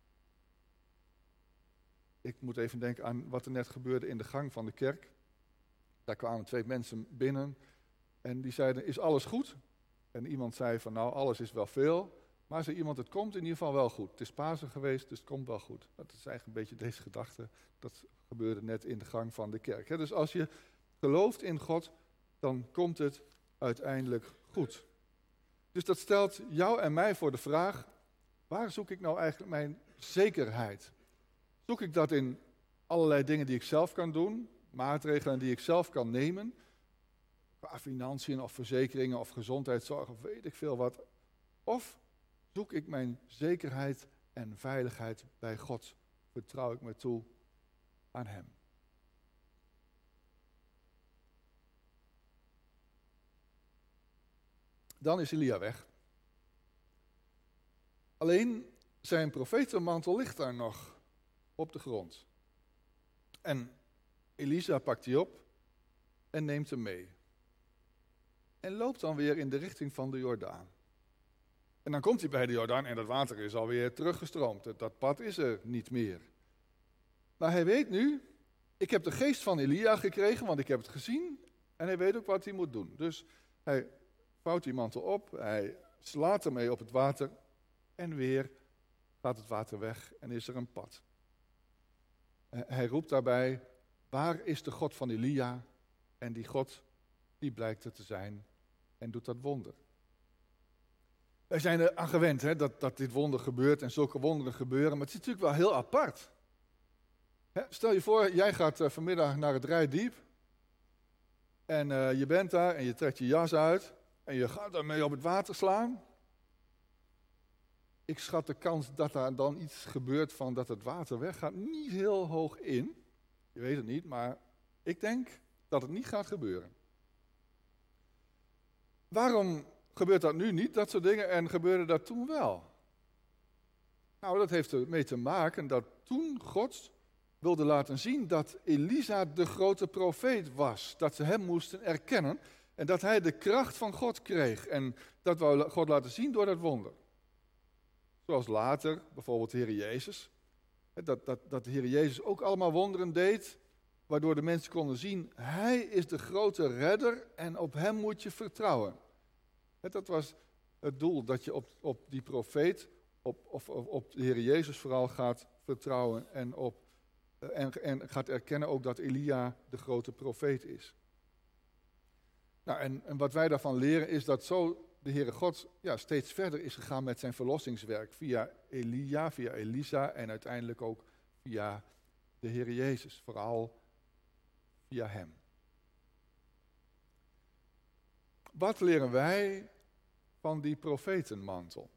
Speaker 3: Ik moet even denken aan wat er net gebeurde in de gang van de kerk. Daar kwamen twee mensen binnen en die zeiden, is alles goed? En iemand zei van, nou, alles is wel veel. Maar zei iemand, het komt in ieder geval wel goed. Het is Pasen geweest, dus het komt wel goed. Dat is eigenlijk een beetje deze gedachte. Dat gebeurde net in de gang van de kerk. Dus als je gelooft in God, dan komt het uiteindelijk goed. Dus dat stelt jou en mij voor de vraag, waar zoek ik nou eigenlijk mijn zekerheid? Zoek ik dat in allerlei dingen die ik zelf kan doen, maatregelen die ik zelf kan nemen, qua financiën of verzekeringen of gezondheidszorg of weet ik veel wat. Of zoek ik mijn zekerheid en veiligheid bij God? Vertrouw ik me toe aan Hem? Dan is Elia weg. Alleen zijn profetenmantel ligt daar nog op de grond. En Elisa pakt die op en neemt hem mee. En loopt dan weer in de richting van de Jordaan. En dan komt hij bij de Jordaan en dat water is alweer teruggestroomd. Dat pad is er niet meer. Maar hij weet nu, ik heb de geest van Elia gekregen, want ik heb het gezien. En hij weet ook wat hij moet doen. Dus hij vouwt die mantel op, hij slaat ermee op het water. En weer gaat het water weg en is er een pad. Hij roept daarbij, waar is de God van Elia? En die God, die blijkt er te zijn en doet dat wonder. Wij zijn er aan gewend hè, dat, dat dit wonder gebeurt en zulke wonderen gebeuren. Maar het is natuurlijk wel heel apart. Hè, stel je voor, jij gaat uh, vanmiddag naar het Reitdiep. En uh, je bent daar en je trekt je jas uit. En je gaat daarmee op het water slaan. Ik schat de kans dat daar dan iets gebeurt van dat het water weggaat niet heel hoog in. Je weet het niet, maar ik denk dat het niet gaat gebeuren. Waarom gebeurt dat nu niet, dat soort dingen, en gebeurde dat toen wel? Nou, dat heeft ermee te maken dat toen God wilde laten zien dat Elisa de grote profeet was. Dat ze hem moesten erkennen en dat hij de kracht van God kreeg. En dat wou God laten zien door dat wonder. Zoals later, bijvoorbeeld de Heer Jezus. Dat, dat, dat de Heer Jezus ook allemaal wonderen deed, waardoor de mensen konden zien, hij is de grote redder en op hem moet je vertrouwen. Dat was het doel, dat je op, op die profeet, op, of, op, op de Heer Jezus vooral gaat vertrouwen en, op, en, en gaat erkennen ook dat Elia de grote profeet is. Nou, en, en wat wij daarvan leren is dat zo de Heere God ja, steeds verder is gegaan met zijn verlossingswerk via Elia, via Elisa en uiteindelijk ook via de Heer Jezus, vooral via hem. Wat leren wij van die profetenmantel?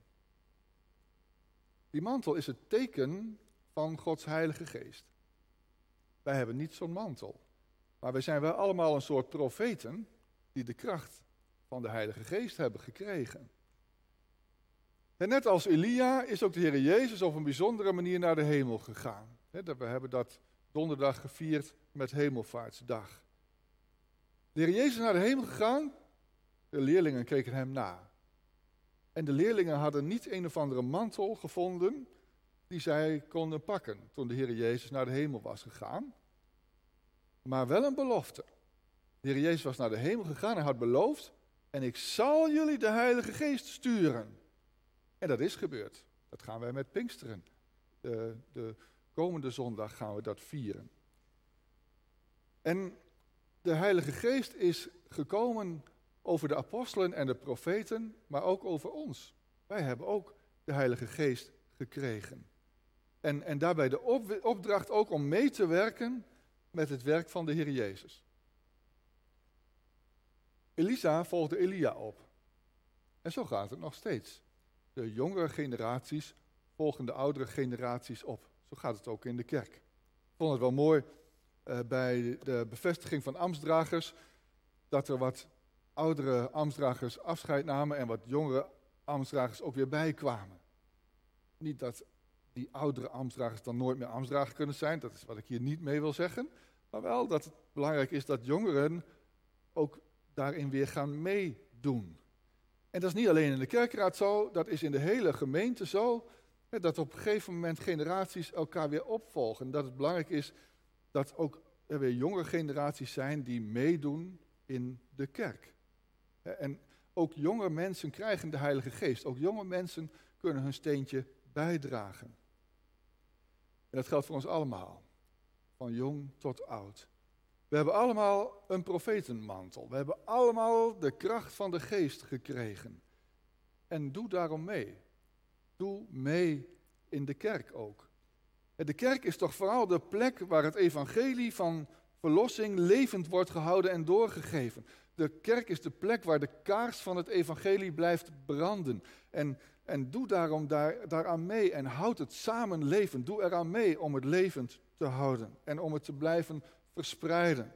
Speaker 3: Die mantel is het teken van Gods Heilige Geest. Wij hebben niet zo'n mantel, maar wij zijn wel allemaal een soort profeten die de kracht van de Heilige Geest hebben gekregen. En net als Elia is ook de Heer Jezus op een bijzondere manier naar de hemel gegaan. We hebben dat donderdag gevierd met Hemelvaartsdag. De Heer Jezus is naar de hemel gegaan, de leerlingen keken hem na. En de leerlingen hadden niet een of andere mantel gevonden die zij konden pakken toen de Heer Jezus naar de hemel was gegaan. Maar wel een belofte. De Heer Jezus was naar de hemel gegaan en had beloofd, en ik zal jullie de Heilige Geest sturen. En dat is gebeurd. Dat gaan wij met Pinksteren. De, de komende zondag gaan we dat vieren. En de Heilige Geest is gekomen over de apostelen en de profeten, maar ook over ons. Wij hebben ook de Heilige Geest gekregen. En, en daarbij de op, opdracht ook om mee te werken met het werk van de Heer Jezus. Elisa volgde Elia op. En zo gaat het nog steeds. De jongere generaties volgen de oudere generaties op. Zo gaat het ook in de kerk. Ik vond het wel mooi uh, bij de bevestiging van ambtsdragers, dat er wat oudere ambtsdragers afscheid namen en wat jongere ambtsdragers ook weer bijkwamen. Niet dat die oudere ambtsdragers dan nooit meer ambtsdrager kunnen zijn, dat is wat ik hier niet mee wil zeggen. Maar wel dat het belangrijk is dat jongeren ook daarin weer gaan meedoen. En dat is niet alleen in de kerkraad zo, dat is in de hele gemeente zo. Hè, dat op een gegeven moment generaties elkaar weer opvolgen. Dat het belangrijk is dat ook er weer jongere generaties zijn die meedoen in de kerk. Hè, en ook jonge mensen krijgen de Heilige Geest. Ook jonge mensen kunnen hun steentje bijdragen. En dat geldt voor ons allemaal. Van jong tot oud. We hebben allemaal een profetenmantel. We hebben allemaal de kracht van de geest gekregen. En doe daarom mee. Doe mee in de kerk ook. De kerk is toch vooral de plek waar het evangelie van verlossing levend wordt gehouden en doorgegeven. De kerk is de plek waar de kaars van het evangelie blijft branden. En, en doe daarom daar, daaraan mee en houd het samen levend. Doe eraan mee om het levend te houden en om het te blijven verspreiden.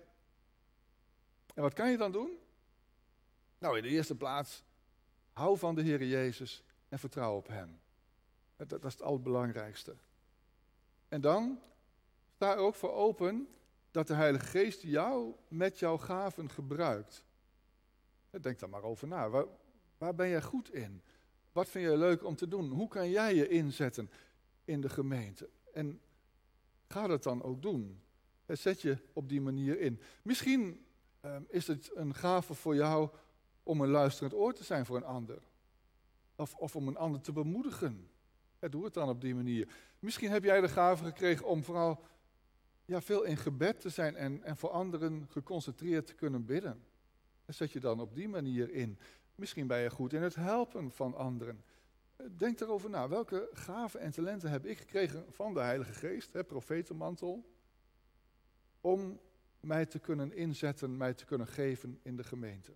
Speaker 3: En wat kan je dan doen? Nou, in de eerste plaats, hou van de Heer Jezus en vertrouw op Hem. Dat, dat is het allerbelangrijkste. En dan, sta er ook voor open dat de Heilige Geest jou met jouw gaven gebruikt. Denk daar maar over na. Waar, waar ben jij goed in? Wat vind je leuk om te doen? Hoe kan jij je inzetten in de gemeente? En ga dat dan ook doen. Zet je op die manier in. Misschien uh, is het een gave voor jou om een luisterend oor te zijn voor een ander. Of, of om een ander te bemoedigen. Ja, doe het dan op die manier. Misschien heb jij de gave gekregen om vooral ja, veel in gebed te zijn en, en voor anderen geconcentreerd te kunnen bidden. En zet je dan op die manier in. Misschien ben je goed in het helpen van anderen. Denk erover na. Welke gaven en talenten heb ik gekregen van de Heilige Geest, hè, profetenmantel, om mij te kunnen inzetten, mij te kunnen geven in de gemeente.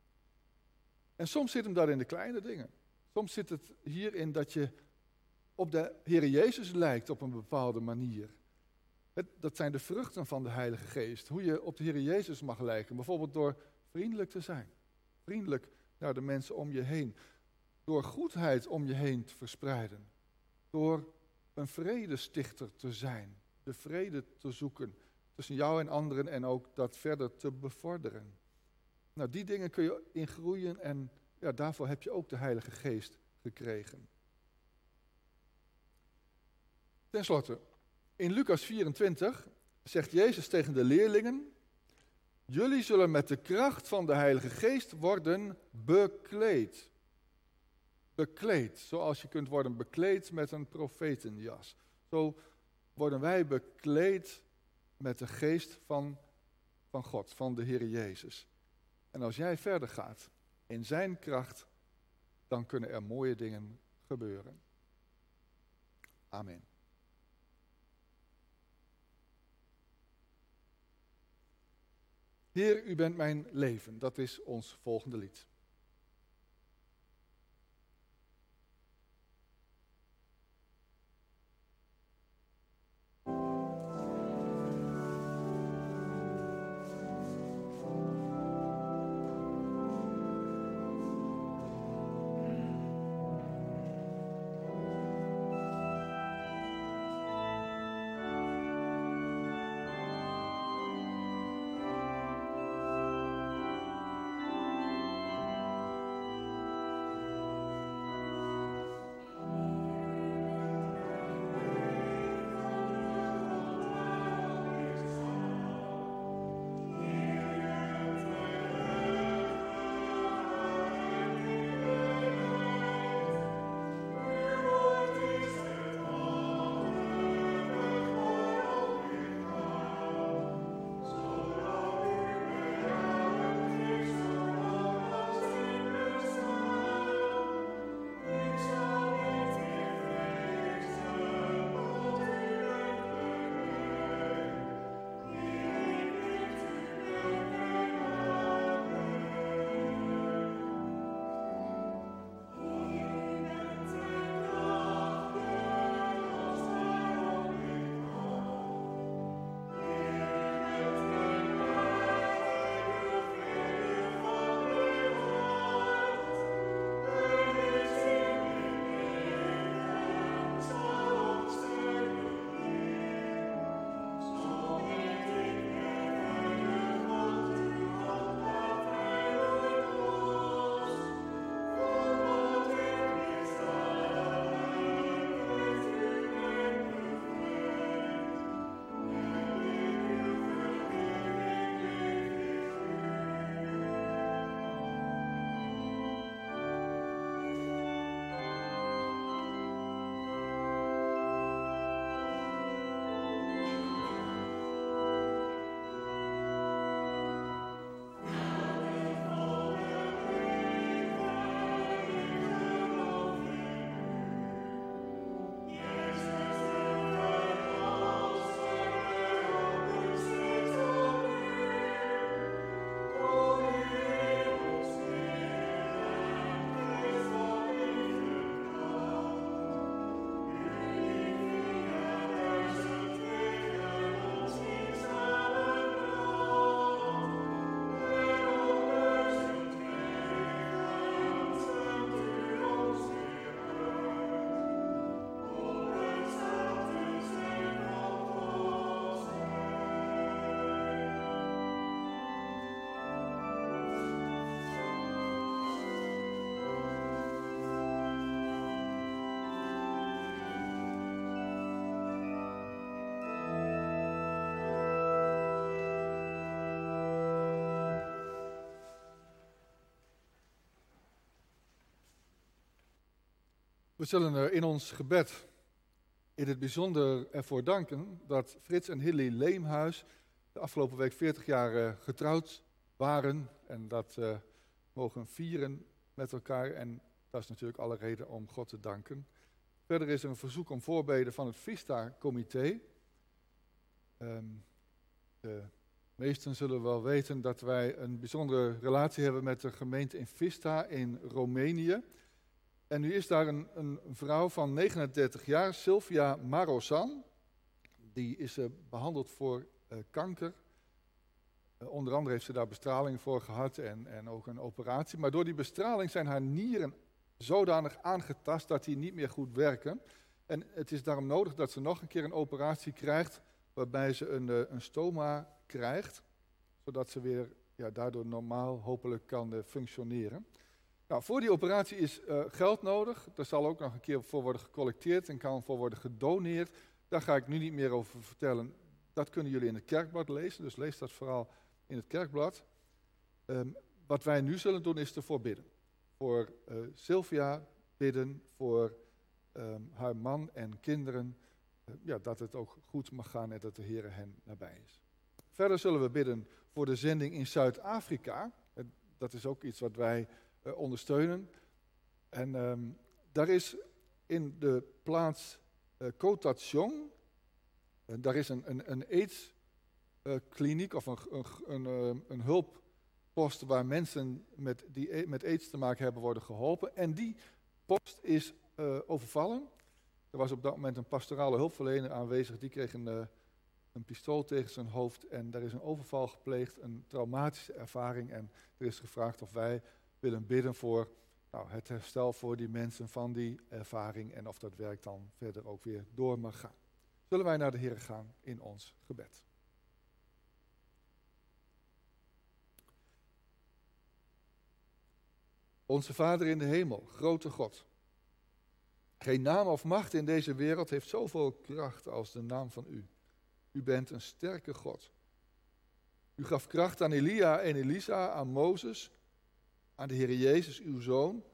Speaker 3: En soms zit hem dat in de kleine dingen. Soms zit het hierin dat je op de Heer Jezus lijkt op een bepaalde manier. Het, dat zijn de vruchten van de Heilige Geest. Hoe je op de Heer Jezus mag lijken. Bijvoorbeeld door vriendelijk te zijn. Vriendelijk naar de mensen om je heen. Door goedheid om je heen te verspreiden. Door een vredestichter te zijn. De vrede te zoeken tussen jou en anderen en ook dat verder te bevorderen. Nou, die dingen kun je in groeien en ja, daarvoor heb je ook de Heilige Geest gekregen. Ten slotte, in Lucas vierentwintig zegt Jezus tegen de leerlingen: jullie zullen met de kracht van de Heilige Geest worden bekleed. Bekleed, zoals je kunt worden bekleed met een profetenjas. Zo worden wij bekleed met de geest van, van God, van de Heer Jezus. En als jij verder gaat in zijn kracht, dan kunnen er mooie dingen gebeuren. Amen. Heer, u bent mijn leven. Dat is ons volgende lied.
Speaker 1: Thank
Speaker 3: We zullen er in ons gebed in het bijzonder ervoor danken dat Frits en Hilly Leemhuis de afgelopen week veertig jaar uh, getrouwd waren. En dat uh, mogen vieren met elkaar. En dat is natuurlijk alle reden om God te danken. Verder is er een verzoek om voorbeden van het Vista-comité. Um, de meesten zullen wel weten dat wij een bijzondere relatie hebben met de gemeente in Vista in Roemenië. En nu is daar een, een vrouw van negenendertig jaar, Silvia Marosan. Die is uh, behandeld voor uh, kanker. Uh, onder andere heeft ze daar bestraling voor gehad en, en ook een operatie. Maar door die bestraling zijn haar nieren zodanig aangetast dat die niet meer goed werken. En het is daarom nodig dat ze nog een keer een operatie krijgt, waarbij ze een, uh, een stoma krijgt, zodat ze weer ja, daardoor normaal hopelijk kan uh, functioneren. Nou, voor die operatie is uh, geld nodig. Daar zal ook nog een keer voor worden gecollecteerd en kan voor worden gedoneerd. Daar ga ik nu niet meer over vertellen. Dat kunnen jullie in het kerkblad lezen, dus lees dat vooral in het kerkblad. Um, wat wij nu zullen doen is ervoor bidden. Voor uh, Silvia bidden, voor um, haar man en kinderen, uh, ja, dat het ook goed mag gaan en dat de Heer hen nabij is. Verder zullen we bidden voor de zending in Zuid-Afrika. Uh, dat is ook iets wat wij uh, ondersteunen. En um, daar is in de plaats uh, Kotatsjong, uh, daar is een, een, een AIDS-kliniek uh, of een, een, een, uh, een hulppost waar mensen met, die met AIDS te maken hebben worden geholpen. En die post is uh, overvallen. Er was op dat moment een pastorale hulpverlener aanwezig, die kreeg een, uh, een pistool tegen zijn hoofd en daar is een overval gepleegd, een traumatische ervaring. En er is gevraagd of wij willen bidden voor nou, het herstel voor die mensen van die ervaring en of dat werk dan verder ook weer door mag gaan. Zullen wij naar de Heer gaan in ons gebed. Onze Vader in de hemel, grote God. Geen naam of macht in deze wereld heeft zoveel kracht als de naam van u. U bent een sterke God. U gaf kracht aan Elia en Elisa, aan Mozes, aan de Heer Jezus, uw Zoon,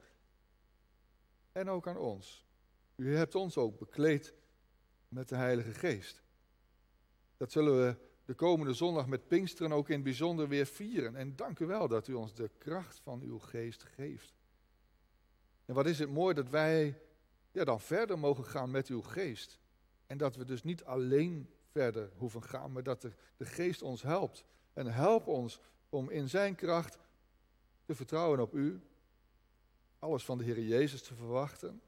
Speaker 3: en ook aan ons. U hebt ons ook bekleed met de Heilige Geest. Dat zullen we de komende zondag met Pinksteren ook in het bijzonder weer vieren. En dank u wel dat u ons de kracht van uw Geest geeft. En wat is het mooi dat wij ja, dan verder mogen gaan met uw Geest. En dat we dus niet alleen verder hoeven gaan, maar dat de, de Geest ons helpt. En help ons om in zijn kracht te vertrouwen op u. Alles van de Heer Jezus te verwachten.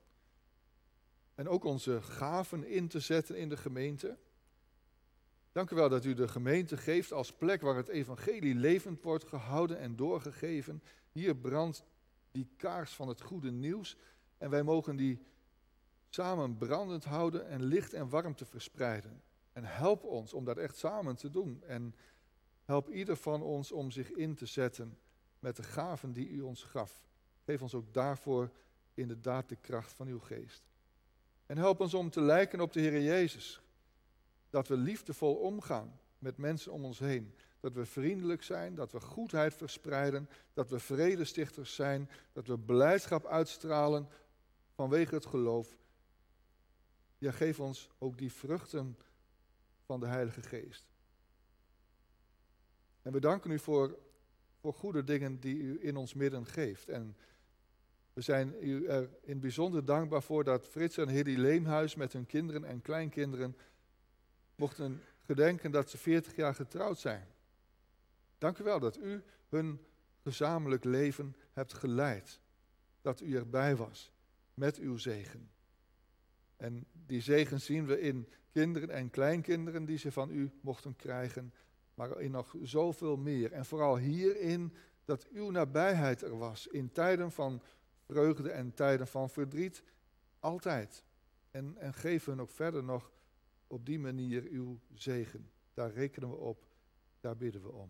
Speaker 3: En ook onze gaven in te zetten in de gemeente. Dank u wel dat u de gemeente geeft als plek waar het evangelie levend wordt gehouden en doorgegeven. Hier brandt die kaars van het goede nieuws. En wij mogen die samen brandend houden en licht en warmte verspreiden. En help ons om dat echt samen te doen. En help ieder van ons om zich in te zetten met de gaven die u ons gaf. Geef ons ook daarvoor inderdaad de kracht van uw Geest. En help ons om te lijken op de Heer Jezus. Dat we liefdevol omgaan met mensen om ons heen. Dat we vriendelijk zijn, dat we goedheid verspreiden, dat we vredestichters zijn, dat we blijdschap uitstralen vanwege het geloof. Ja, geef ons ook die vruchten van de Heilige Geest. En we danken u voor, voor goede dingen die u in ons midden geeft. En we zijn u er in bijzonder dankbaar voor dat Frits en Hilly Leemhuis met hun kinderen en kleinkinderen mochten gedenken dat ze veertig jaar getrouwd zijn. Dank u wel dat u hun gezamenlijk leven hebt geleid. Dat u erbij was met uw zegen. En die zegen zien we in kinderen en kleinkinderen die ze van u mochten krijgen. Maar in nog zoveel meer. En vooral hierin dat uw nabijheid er was. In tijden van vreugde en tijden van verdriet. Altijd. En, en geef hun ook verder nog op die manier uw zegen. Daar rekenen we op. Daar bidden we om.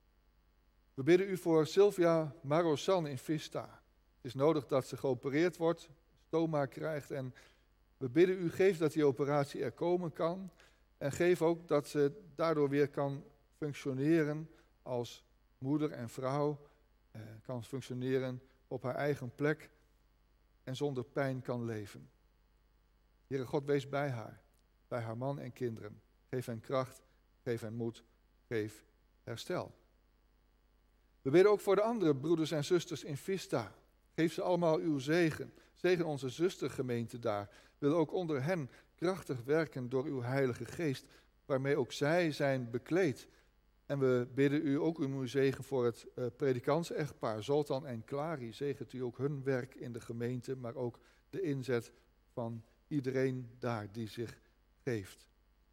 Speaker 3: We bidden u voor Silvia Marosan in Vista. Het is nodig dat ze geopereerd wordt. Stoma krijgt. En we bidden u, geef dat die operatie er komen kan. En geef ook dat ze daardoor weer kan functioneren als moeder en vrouw. Eh, kan functioneren op haar eigen plek. En zonder pijn kan leven. Heere God, wees bij haar, bij haar man en kinderen. Geef hen kracht, geef hen moed, geef herstel. We bidden ook voor de andere broeders en zusters in Vista. Geef ze allemaal uw zegen. Zegen onze zustergemeente daar. Wil ook onder hen krachtig werken door uw Heilige Geest, waarmee ook zij zijn bekleed. En we bidden u ook om uw zegen voor het uh, predikants-echtpaar Zoltan en Clary. Zegent u ook hun werk in de gemeente, maar ook de inzet van iedereen daar die zich geeft.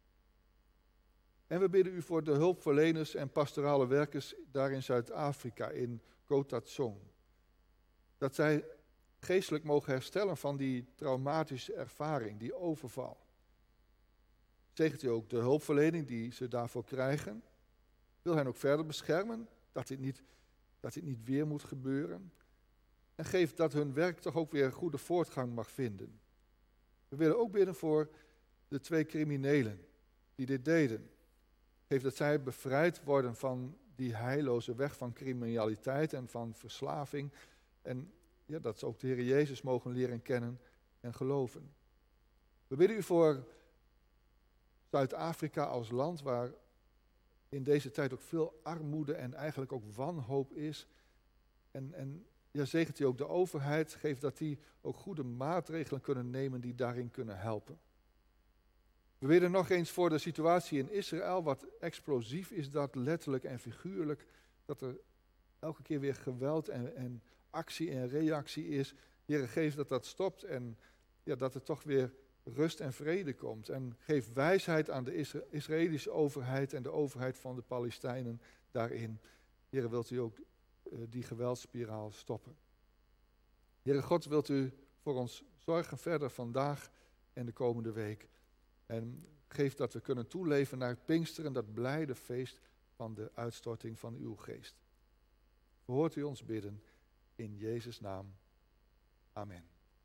Speaker 3: En we bidden u voor de hulpverleners en pastorale werkers daar in Zuid-Afrika, in Kotatsong. Dat zij geestelijk mogen herstellen van die traumatische ervaring, die overval. Zegent u ook de hulpverlening die ze daarvoor krijgen. Wil hen ook verder beschermen, dat dit niet, dat dit niet weer moet gebeuren. En geef dat hun werk toch ook weer goede voortgang mag vinden. We willen ook bidden voor de twee criminelen die dit deden. Geef dat zij bevrijd worden van die heilloze weg van criminaliteit en van verslaving. En ja, dat ze ook de Heer Jezus mogen leren kennen en geloven. We bidden u voor Zuid-Afrika als land waar in deze tijd ook veel armoede en eigenlijk ook wanhoop is. En, en ja, zegent u ook de overheid, geef dat die ook goede maatregelen kunnen nemen die daarin kunnen helpen. We bidden nog eens voor de situatie in Israël, wat explosief is dat, letterlijk en figuurlijk. Dat er elke keer weer geweld en, en actie en reactie is. Heere, geef dat dat stopt en ja, dat er toch weer rust en vrede komt. En geef wijsheid aan de Isra- Israëlische overheid en de overheid van de Palestijnen daarin. Heere, wilt u ook uh, die geweldspiraal stoppen. Heere God, wilt u voor ons zorgen verder vandaag en de komende week. En geef dat we kunnen toeleven naar het Pinksteren, dat blijde feest van de uitstorting van uw geest. Verhoort u ons bidden in Jezus' naam. Amen.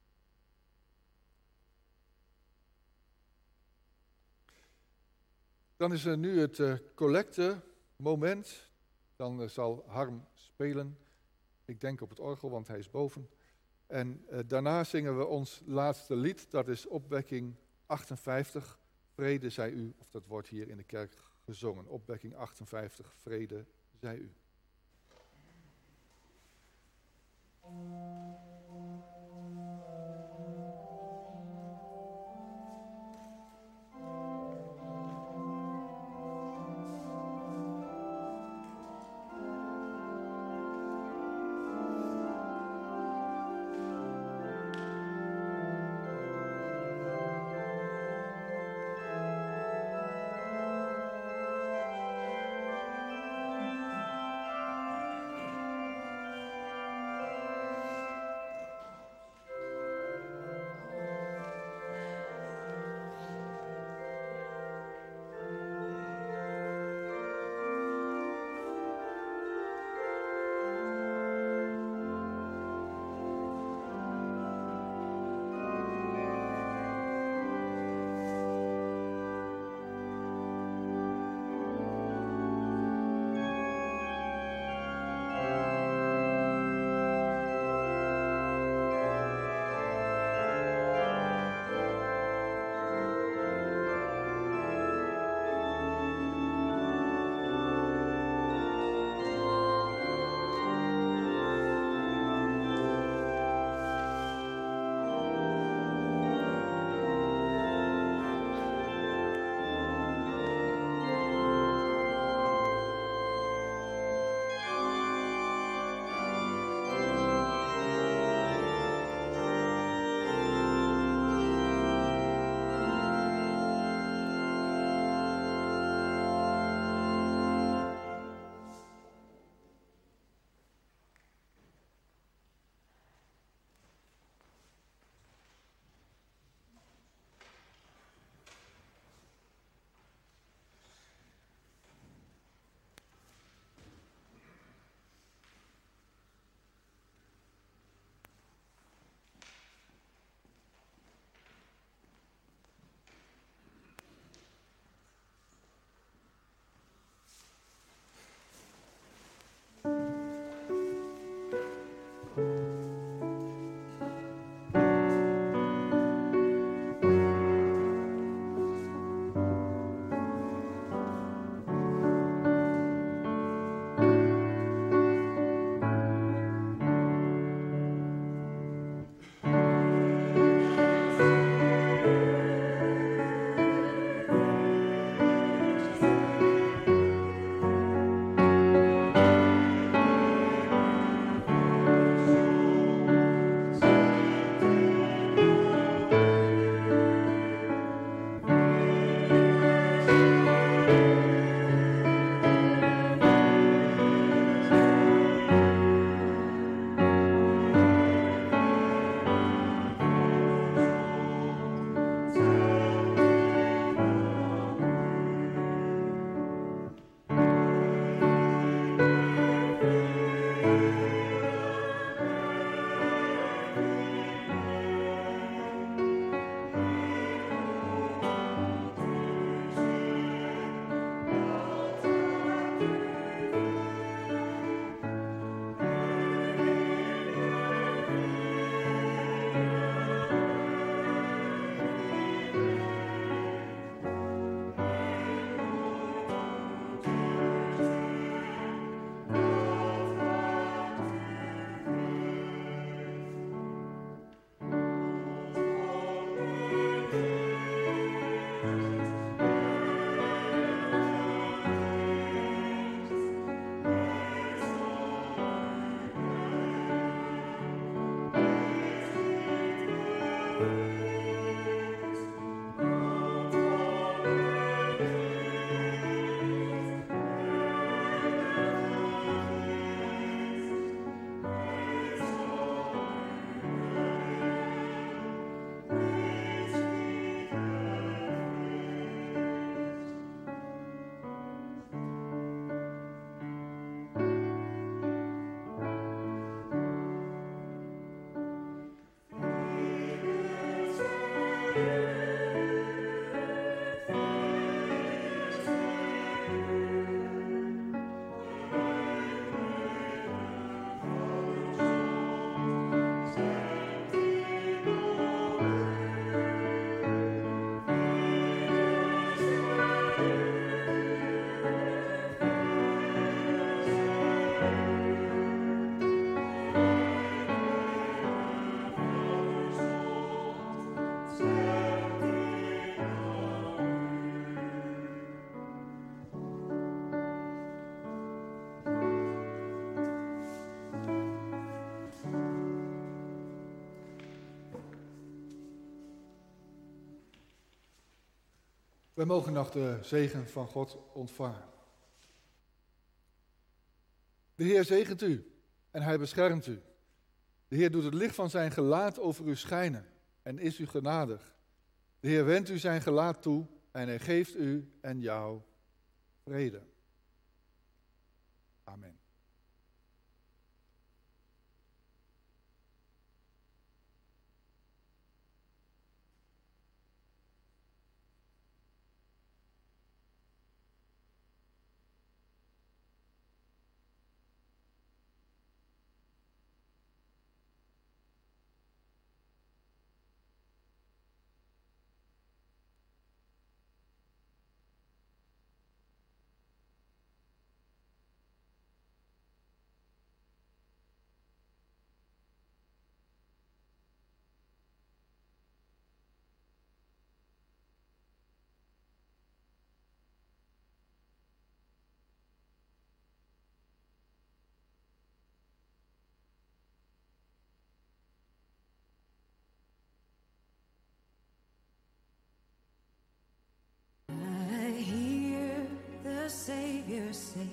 Speaker 3: Dan is er nu het uh, collecte moment. Dan uh, zal Harm spelen. Ik denk op het orgel, want hij is boven. En uh, daarna zingen we ons laatste lied. Dat is opwekking achtenvijftig. Vrede zij u. Of dat wordt hier in de kerk gezongen. Opwekking achtenvijftig. Vrede zij u. mogen nog de zegen van God ontvangen. De Heer zegent u en hij beschermt u. De Heer doet het licht van zijn gelaat over u schijnen en is u genadig. De Heer wendt u zijn gelaat toe en hij geeft u en jou vrede. Amen.
Speaker 1: Savior say,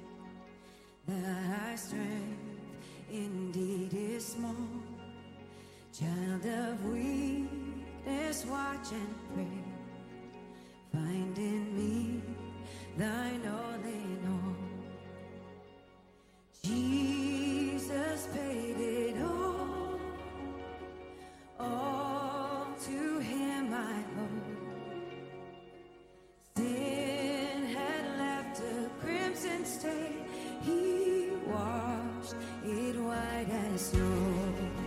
Speaker 1: thy strength indeed is small. Child of weakness, watch and pray. Find in me thine all in all. Jesus paid it all. All to him I owe. Stain, he washed it white as snow.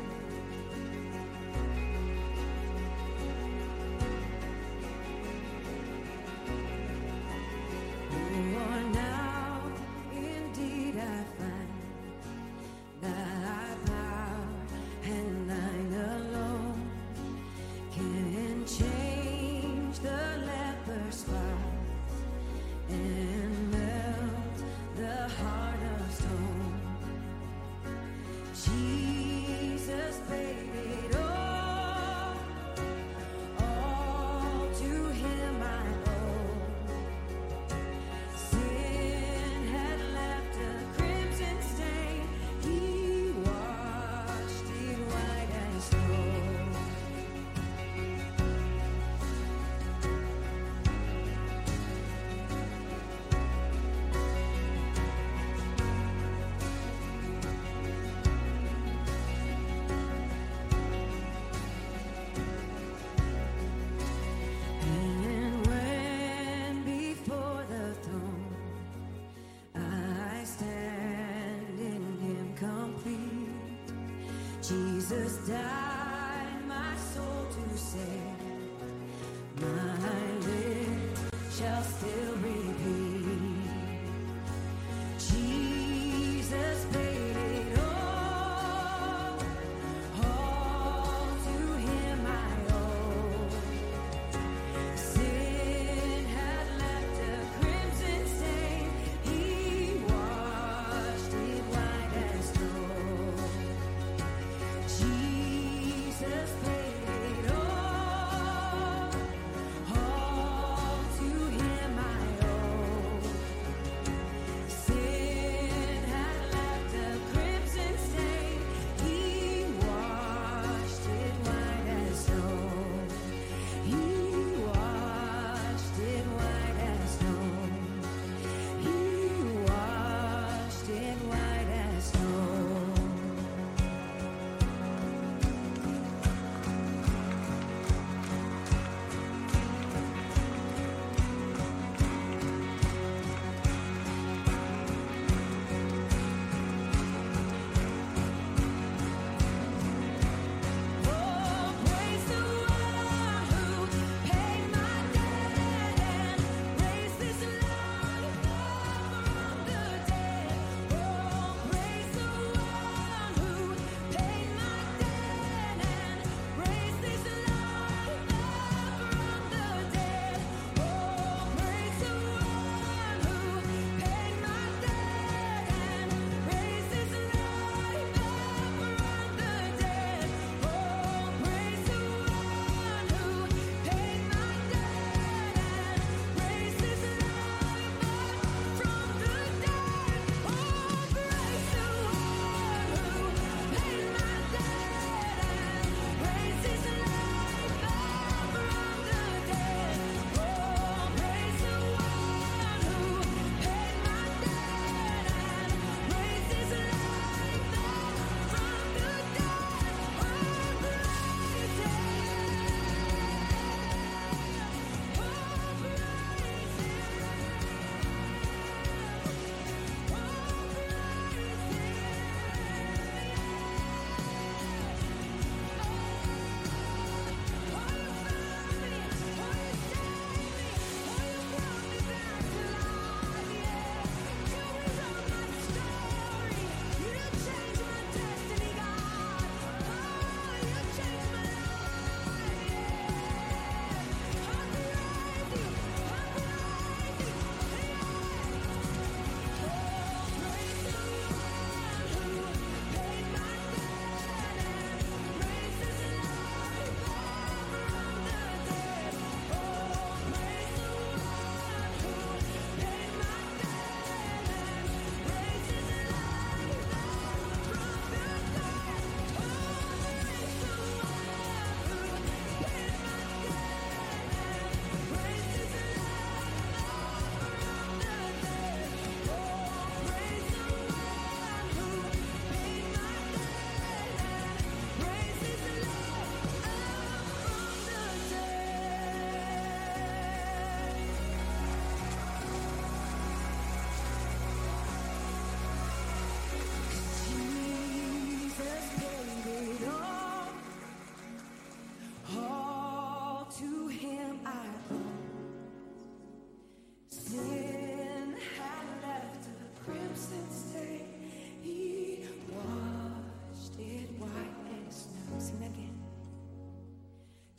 Speaker 1: Oh, now indeed I find thy power and thine alone can change the leper's spots and the heart of stone. Jesus paid it all. All to him I owe. Sin had left a crimson stain. He washed it white as snow. Jesus died my soul to save. My lips shall still repeat. Jesus paid it all. All to him I owe. Sin had left a crimson stain. He washed it white as snow. Jesus paid it all. All to him I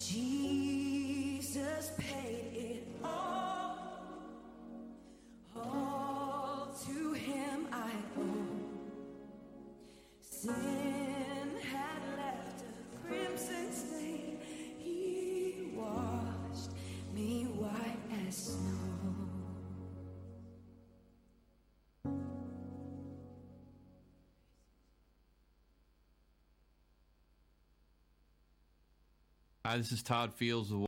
Speaker 1: Jesus paid it all. All to him I owe. Sin had left a crimson stain. He washed me white as snow.
Speaker 4: Hi, this is Todd Fields, the